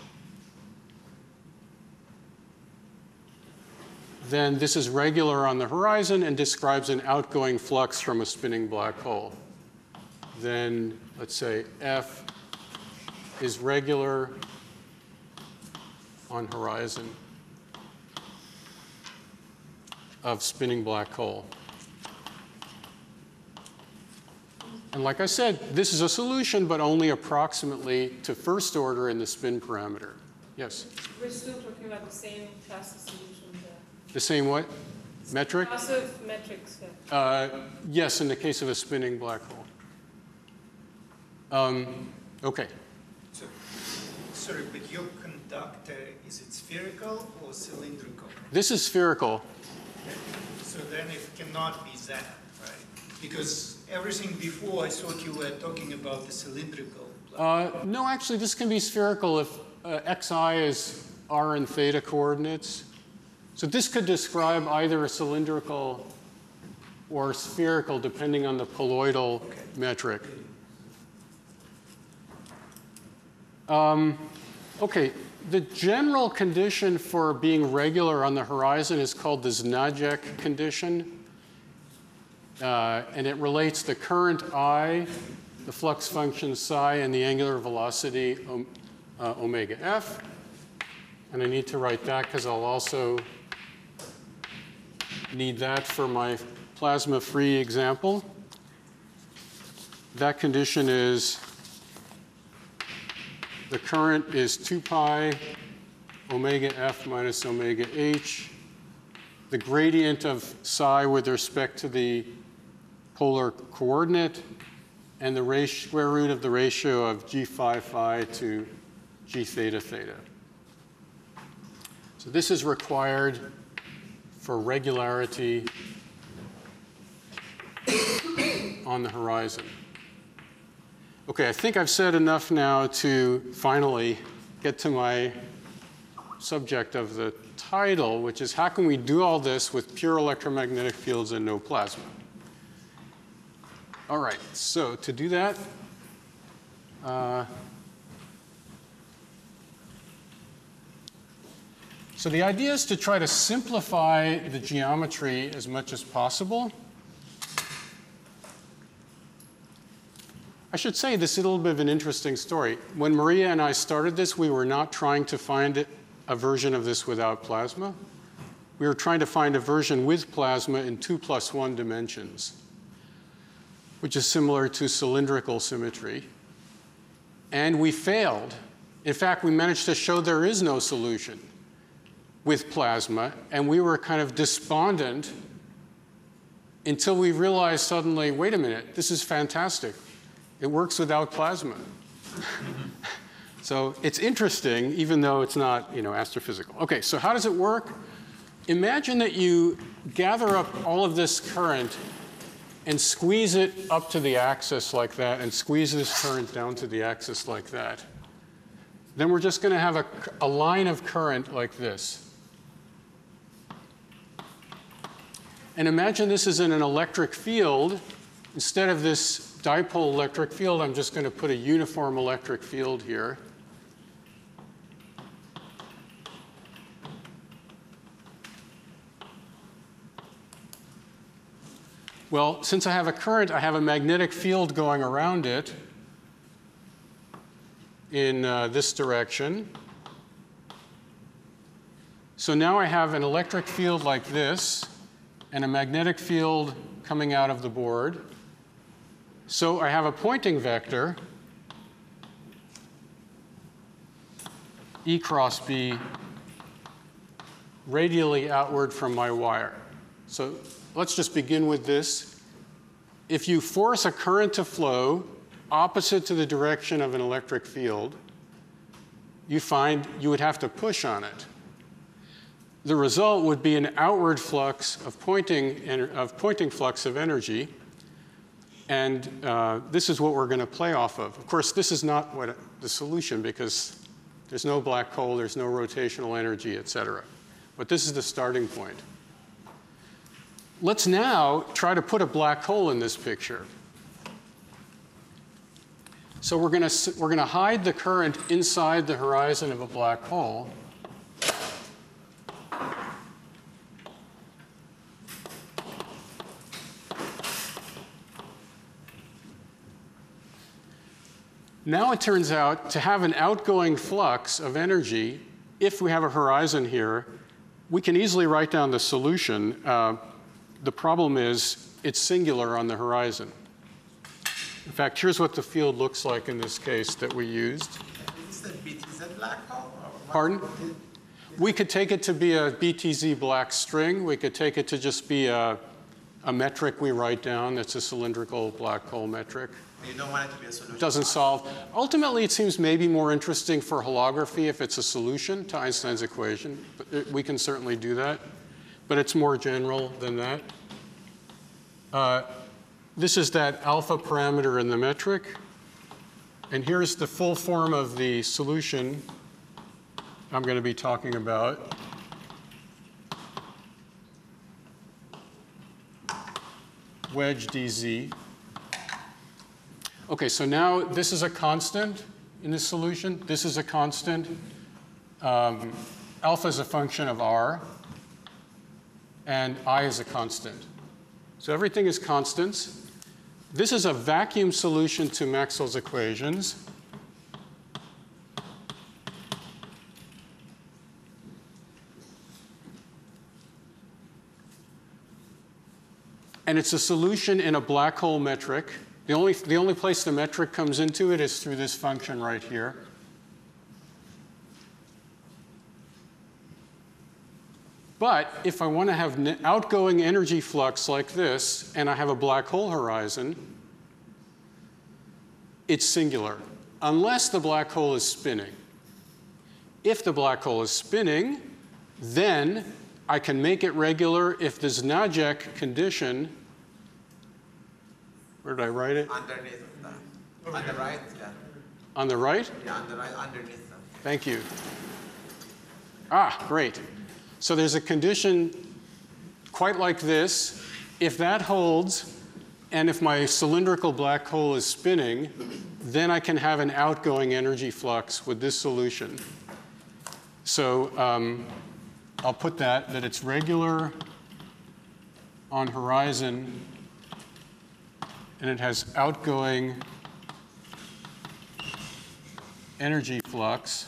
then this is regular on the horizon and describes an outgoing flux from a spinning black hole. Then let's say f is regular on horizon of spinning black hole. And like I said, this is a solution, but only approximately to first order in the spin parameter. Yes? We're still talking about the same class of solutions there. The same what? Metric? Class of metrics, yeah. Uh, yes, in the case of a spinning black hole. Um, okay. So, sorry, but your conductor, is it spherical or cylindrical? This is spherical. So then it cannot be that, right? Because everything before, I thought you were talking about the cylindrical. Uh, no, actually, this can be spherical if uh, xi is r and theta coordinates. So this could describe either a cylindrical or spherical, depending on the poloidal Okay. metric. Um, okay, the general condition for being regular on the horizon is called the Znajek condition. Uh, and it relates the current I, the flux function psi, and the angular velocity om uh, omega f. And I need to write that because I'll also need that for my plasma-free example. That condition is the current is two pi omega f minus omega h. The gradient of psi with respect to the polar coordinate, and the square root of the ratio of g phi phi to g theta theta. So this is required for regularity on the horizon. Okay, I think I've said enough now to finally get to my subject of the title, which is how can we do all this with pure electromagnetic fields and no plasma? All right, so to do that, uh, so the idea is to try to simplify the geometry as much as possible. I should say this is a little bit of an interesting story. When Maria and I started this, we were not trying to find a version of this without plasma. We were trying to find a version with plasma in two plus one dimensions, which is similar to cylindrical symmetry. And we failed. In fact, we managed to show there is no solution with plasma, and we were kind of despondent until we realized suddenly, wait a minute, this is fantastic. It works without plasma. So it's interesting, even though it's not, you know, astrophysical. Okay, so how does it work? Imagine that you gather up all of this current and squeeze it up to the axis like that, and squeeze this current down to the axis like that. Then we're just going to have a, a line of current like this. And imagine this is in an electric field. Instead of this dipole electric field, I'm just going to put a uniform electric field here. Well, since I have a current, I have a magnetic field going around it in uh, this direction. So now I have an electric field like this and a magnetic field coming out of the board. So I have a pointing vector, E cross B, radially outward from my wire. So let's just begin with this. If you force a current to flow opposite to the direction of an electric field, you find you would have to push on it. The result would be an outward flux of pointing, of pointing flux of energy. And uh, this is what we're going to play off of. Of course, this is not what the solution, because there's no black hole, there's no rotational energy, et cetera. But this is the starting point. Let's now try to put a black hole in this picture. So we're going to we're going to hide the current inside the horizon of a black hole. Now it turns out to have an outgoing flux of energy, if we have a horizon here, we can easily write down the solution. Uh, the problem is it's singular on the horizon. In fact, here's what the field looks like in this case that we used. Is this a B T Z black hole? Or what? Pardon? We could take it to be a B T Z black string. We could take it to just be a, a metric we write down that's a cylindrical black hole metric. You don't want it to be a solution. Doesn't solve. Ultimately, it seems maybe more interesting for holography if it's a solution to Einstein's equation. But it, we can certainly do that. But it's more general than that. Uh, this is that alpha parameter in the metric. And here's the full form of the solution I'm going to be talking about. Wedge dz. Okay, so now this is a constant in this solution. This is a constant. Um, alpha is a function of r, and I is a constant. So everything is constants. This is a vacuum solution to Maxwell's equations. And it's a solution in a black hole metric. The only, the only place the metric comes into it is through this function right here. But if I want to have outgoing energy flux like this, and I have a black hole horizon, it's singular, unless the black hole is spinning. If the black hole is spinning, then I can make it regular if the Znajek condition, where did I write it? Underneath that. On the right, yeah. On the right? Yeah, on the right, underneath them. Thank you. Ah, great. So there's a condition quite like this. If that holds, and if my cylindrical black hole is spinning, then I can have an outgoing energy flux with this solution. So um, I'll put that, that it's regular on horizon, and it has outgoing energy flux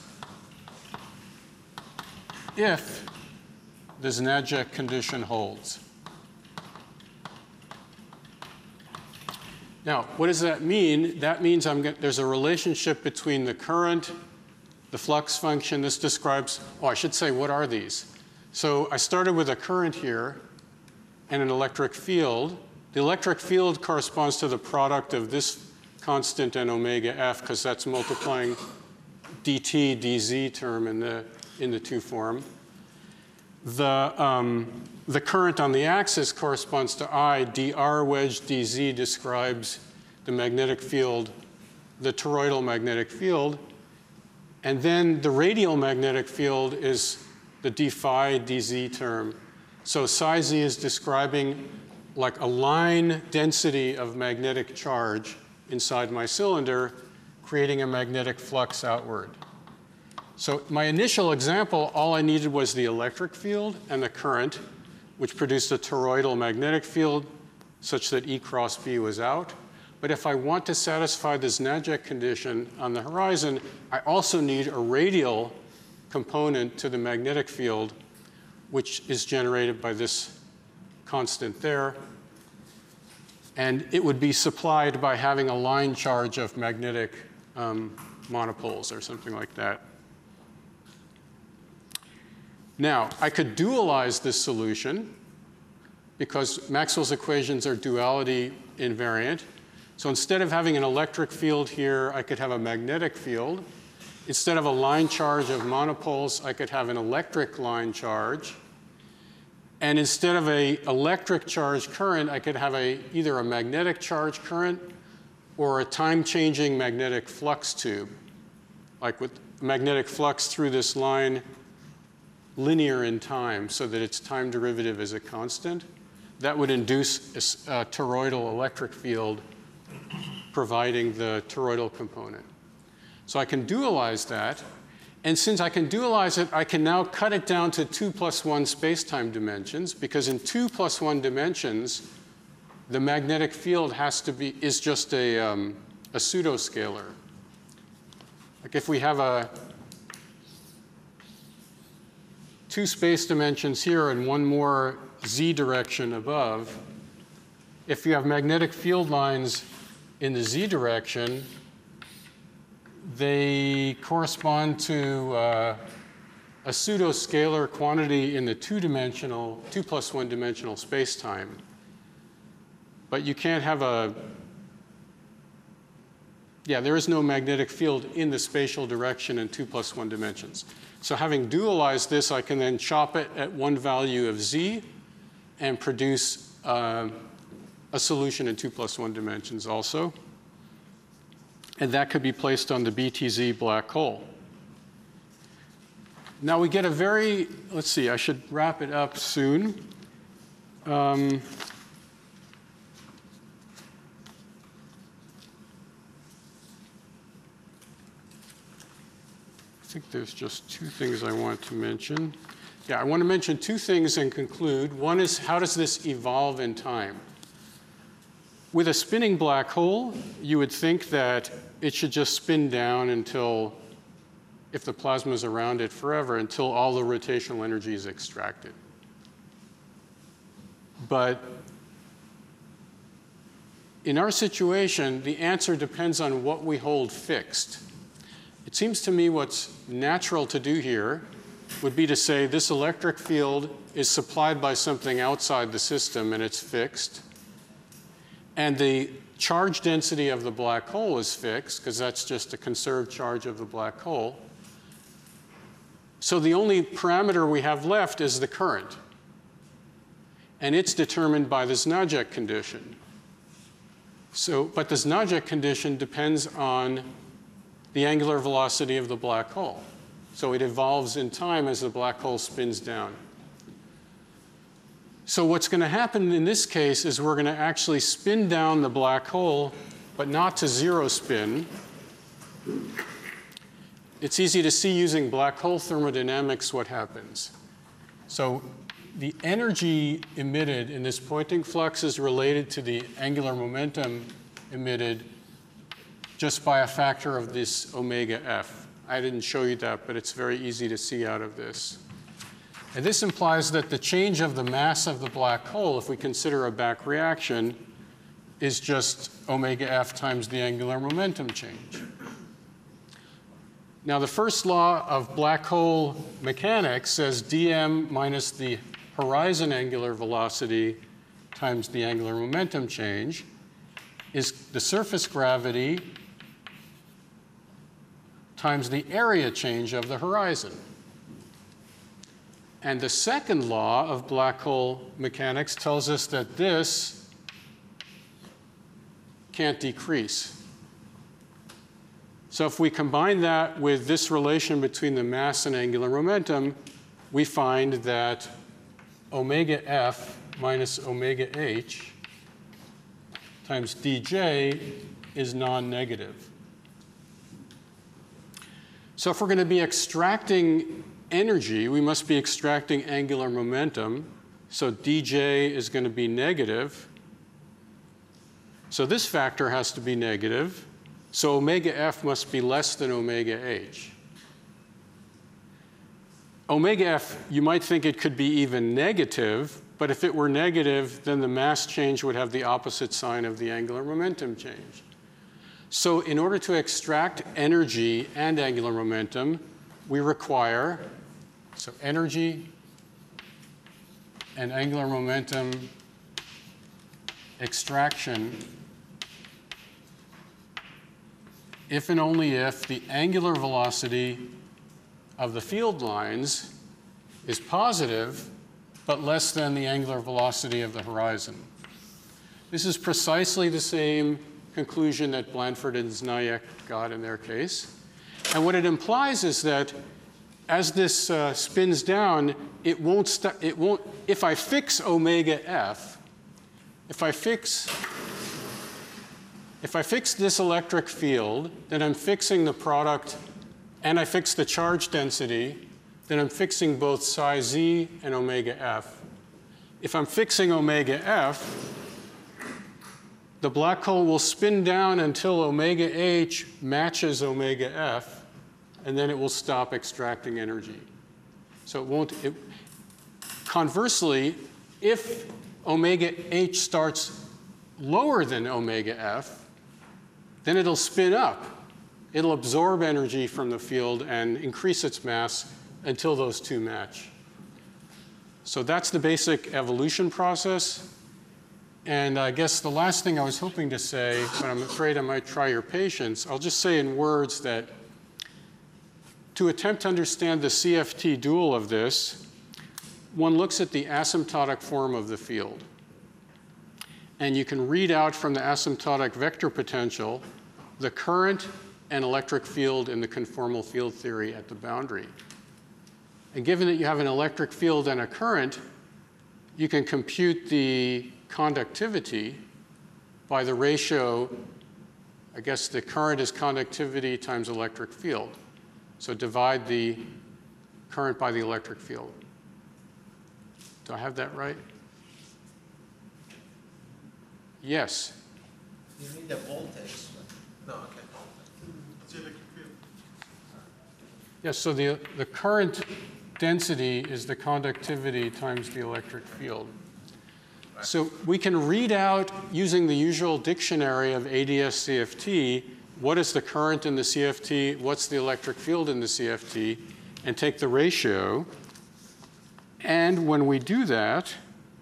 if the Znajek condition holds. Now, what does that mean? That means I'm get, there's a relationship between the current, the flux function. This describes, oh, I should say, what are these? So I started with a current here and an electric field. The electric field corresponds to the product of this constant and omega f, because that's multiplying dt, dz term in the, in the two form. The, um, the current on the axis corresponds to I. Dr wedge dz describes the magnetic field, the toroidal magnetic field. And then the radial magnetic field is the d phi dz term. So psi z is describing like a line density of magnetic charge inside my cylinder, creating a magnetic flux outward. So my initial example, all I needed was the electric field and the current, which produced a toroidal magnetic field such that E cross B was out. But if I want to satisfy this Znajek condition on the horizon, I also need a radial component to the magnetic field, which is generated by this constant there. And it would be supplied by having a line charge of magnetic um, monopoles or something like that. Now, I could dualize this solution because Maxwell's equations are duality invariant. So instead of having an electric field here, I could have a magnetic field. Instead of a line charge of monopoles, I could have an electric line charge. And instead of an electric charge current, I could have a, either a magnetic charge current or a time-changing magnetic flux tube, like with magnetic flux through this line linear in time so that its time derivative is a constant. That would induce a, a toroidal electric field providing the toroidal component. So I can dualize that. And since I can dualize it, I can now cut it down to two plus one space-time dimensions, because in two plus one dimensions, the magnetic field has to be, is just a, um, a pseudoscalar. Like if we have a two space dimensions here and one more z direction above, if you have magnetic field lines in the z direction, they correspond to uh, a pseudo-scalar quantity in the two-dimensional, two plus one dimensional space-time. But you can't have a, yeah, there is no magnetic field in the spatial direction in two plus one dimensions. So having dualized this, I can then chop it at one value of z and produce uh, a solution in two plus one dimensions also. And that could be placed on the B T Z black hole. Now we get a very, let's see, I should wrap it up soon. Um, I think there's just two things I want to mention. Yeah, I want to mention two things and conclude. One is, how does this evolve in time? With a spinning black hole, you would think that it should just spin down until, if the plasma is around it forever, until all the rotational energy is extracted. But in our situation, the answer depends on what we hold fixed. It seems to me what's natural to do here would be to say this electric field is supplied by something outside the system and it's fixed. And the charge density of the black hole is fixed, because that's just a conserved charge of the black hole. So the only parameter we have left is the current. And it's determined by the Znajek condition. So, but the Znajek condition depends on the angular velocity of the black hole. So it evolves in time as the black hole spins down. So what's going to happen in this case is we're going to actually spin down the black hole, but not to zero spin. It's easy to see using black hole thermodynamics what happens. So the energy emitted in this Poynting flux is related to the angular momentum emitted just by a factor of this omega f. I didn't show you that, but it's very easy to see out of this. And this implies that the change of the mass of the black hole, if we consider a back reaction, is just omega f times the angular momentum change. Now, the first law of black hole mechanics says dm minus the horizon angular velocity times the angular momentum change is the surface gravity times the area change of the horizon. And the second law of black hole mechanics tells us that this can't decrease. So if we combine that with this relation between the mass and angular momentum, we find that omega f minus omega h times dj is non-negative. So if we're going to be extracting energy, we must be extracting angular momentum. So dj is going to be negative. So this factor has to be negative. So omega f must be less than omega h. Omega f, you might think it could be even negative, but if it were negative, then the mass change would have the opposite sign of the angular momentum change. So in order to extract energy and angular momentum, we require, so energy and angular momentum extraction if and only if the angular velocity of the field lines is positive, but less than the angular velocity of the horizon. This is precisely the same conclusion that Blanford and Znajek got in their case. And what it implies is that as this uh, spins down, it won't, st it won't, if I fix omega f, if I fix If I fix this electric field, then I'm fixing the product, and I fix the charge density, then I'm fixing both psi z and omega f. If I'm fixing omega f, the black hole will spin down until omega h matches omega f, and then it will stop extracting energy. So it won't, it, conversely, if omega h starts lower than omega f, then it'll spin up. It'll absorb energy from the field and increase its mass until those two match. So that's the basic evolution process. And I guess the last thing I was hoping to say, but I'm afraid I might try your patience, I'll just say in words that to attempt to understand the C F T dual of this, one looks at the asymptotic form of the field. And you can read out from the asymptotic vector potential the current and electric field in the conformal field theory at the boundary. And given that you have an electric field and a current, you can compute the conductivity by the ratio, I guess the current is conductivity times electric field. So divide the current by the electric field. Do I have that right? Yes. You need the voltage. No, okay. It's the electric field. Yes, so the, the current density is the conductivity times the electric field. So we can read out, using the usual dictionary of A D S C F T, what is the current in the C F T, what's the electric field in the C F T, and take the ratio. And when we do that,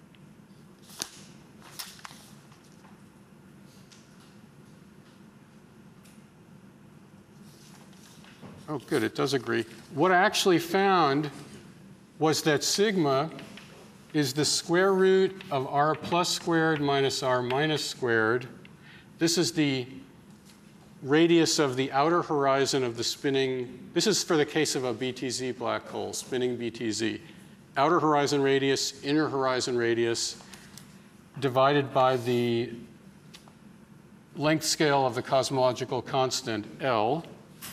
oh, good, it does agree. What I actually found was that sigma is the square root of r plus squared minus r minus squared. This is the radius of the outer horizon of the spinning. This is for the case of a B T Z black hole, spinning B T Z. Outer horizon radius, inner horizon radius, divided by the length scale of the cosmological constant, L.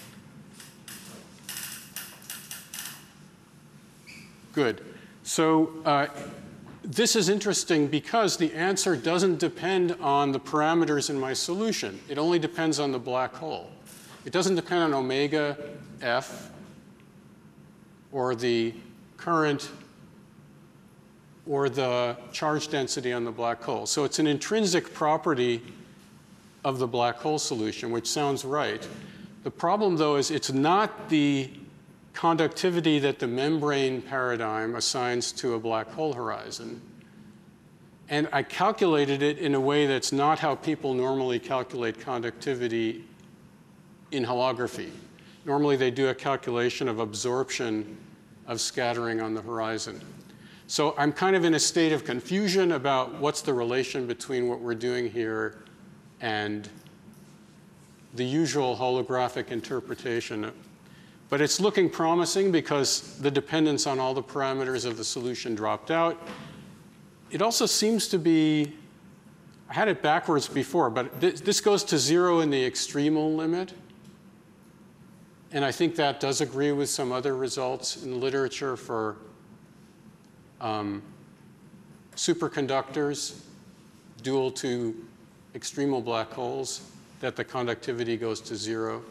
Good. So uh, this is interesting because the answer doesn't depend on the parameters in my solution. It only depends on the black hole. It doesn't depend on omega F or the current or the charge density on the black hole. So it's an intrinsic property of the black hole solution, which sounds right. The problem, though, is it's not the conductivity that the membrane paradigm assigns to a black hole horizon. And I calculated it in a way that's not how people normally calculate conductivity in holography. Normally, they do a calculation of absorption of scattering on the horizon. So I'm kind of in a state of confusion about what's the relation between what we're doing here and the usual holographic interpretation. But it's looking promising because the dependence on all the parameters of the solution dropped out. It also seems to be, I had it backwards before, but th this goes to zero in the extremal limit. And I think that does agree with some other results in the literature for um, superconductors dual to extremal black holes, that the conductivity goes to zero.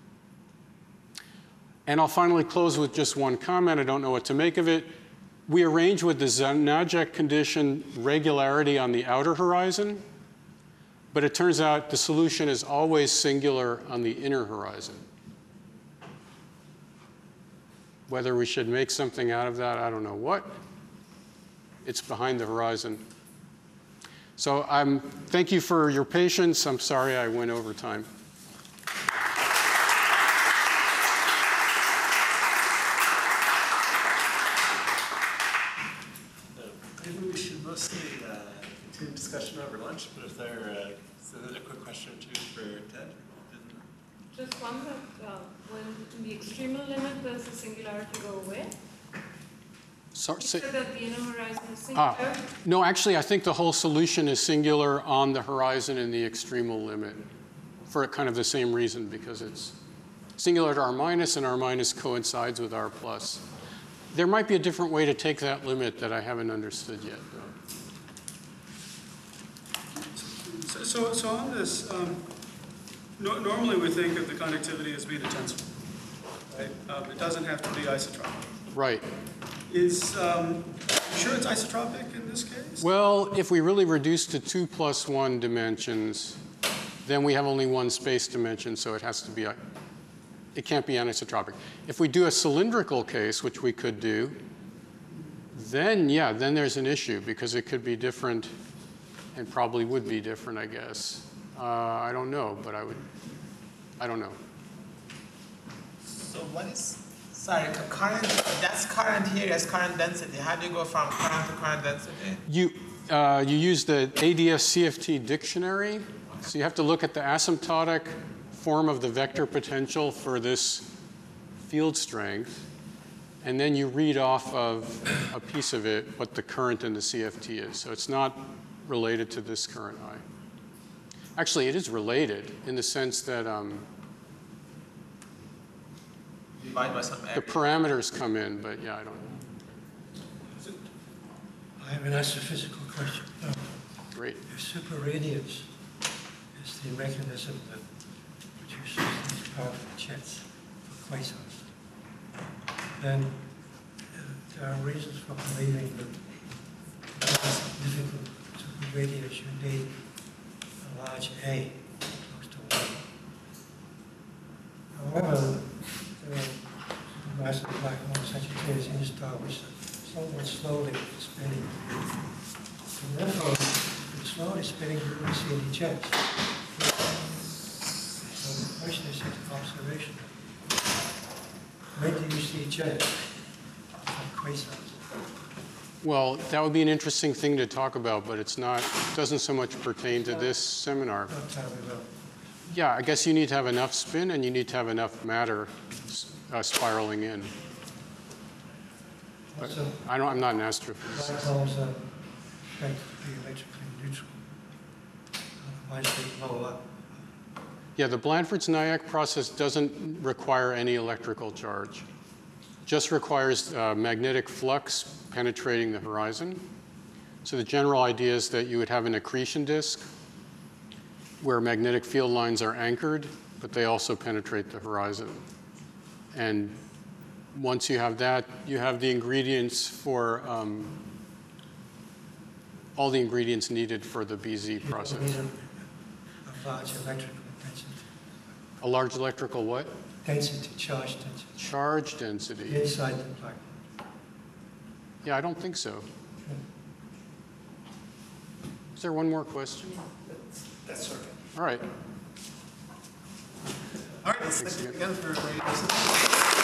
And I'll finally close with just one comment. I don't know what to make of it. We arrange with the Zanáček condition regularity on the outer horizon, but it turns out the solution is always singular on the inner horizon. Whether we should make something out of that, I don't know what. It's behind the horizon. So I'm, thank you for your patience. I'm sorry I went over time. Maybe we should mostly uh, continue discussion over lunch, but if there uh, is a quick question or two for Ted? Just one that uh, when in the extremal limit, does the singularity go away? Sorry, You say, said that the inner horizon is singular. ah, no, actually, I think the whole solution is singular on the horizon in the extremal limit for kind of the same reason, because it's singular to R minus, and R minus coincides with R plus. There might be a different way to take that limit that I haven't understood yet, though. So, so, so on this, um, no, normally we think of the conductivity as being a tensor, right? Um, it doesn't have to be isotropic. Right. Is, um, sure it's isotropic in this case? Well, if we really reduce to two plus one dimensions, then we have only one space dimension, so it has to be, a, it can't be anisotropic. If we do a cylindrical case, which we could do, then yeah, then there's an issue because it could be different and probably would be different, I guess. Uh, I don't know, but I would, I don't know. So what is, sorry, current, that's current here as current density. How do you go from current to current density? You, uh, you use the A D S C F T dictionary. So you have to look at the asymptotic form of the vector potential for this field strength. And then you read off of a piece of it what the current in the C F T is. So it's not related to this current I. Actually, it is related in the sense that um, Divide by some the area. parameters come in, but yeah, I don't know. I have an astrophysical question. Um, Great. If superradiance is the mechanism that produces these powerful jets for quasars, then uh, there are reasons for believing that it's difficult to radiate. You need a large A, close to one. However, there are massive black holes, Sagittarius in the star, which are somewhat slowly spinning. So therefore, if it's slowly spinning, you don't see any jets. So the question is an observation. When do you see jets like quasars? Well, that would be an interesting thing to talk about, but it's not, it doesn't so much pertain to this seminar. Not tell me about. Yeah, I guess you need to have enough spin and you need to have enough matter uh, spiraling in. But Also, I don't, I'm not an black astrophysicist. holes are expected to be electrically neutral. Otherwise, they blow up. Yeah, the Blandford's-Nyack process doesn't require any electrical charge. Just requires uh, magnetic flux penetrating the horizon. So the general idea is that you would have an accretion disk where magnetic field lines are anchored, but they also penetrate the horizon. And once you have that, you have the ingredients for um, all the ingredients needed for the B Z You don't process. need a, a large electrical density. A large electrical what? Density, charge density. Charge density. Inside the black hole. Yeah, I don't think so. Is there one more question? That's okay. All right. All right, thanks again for listening.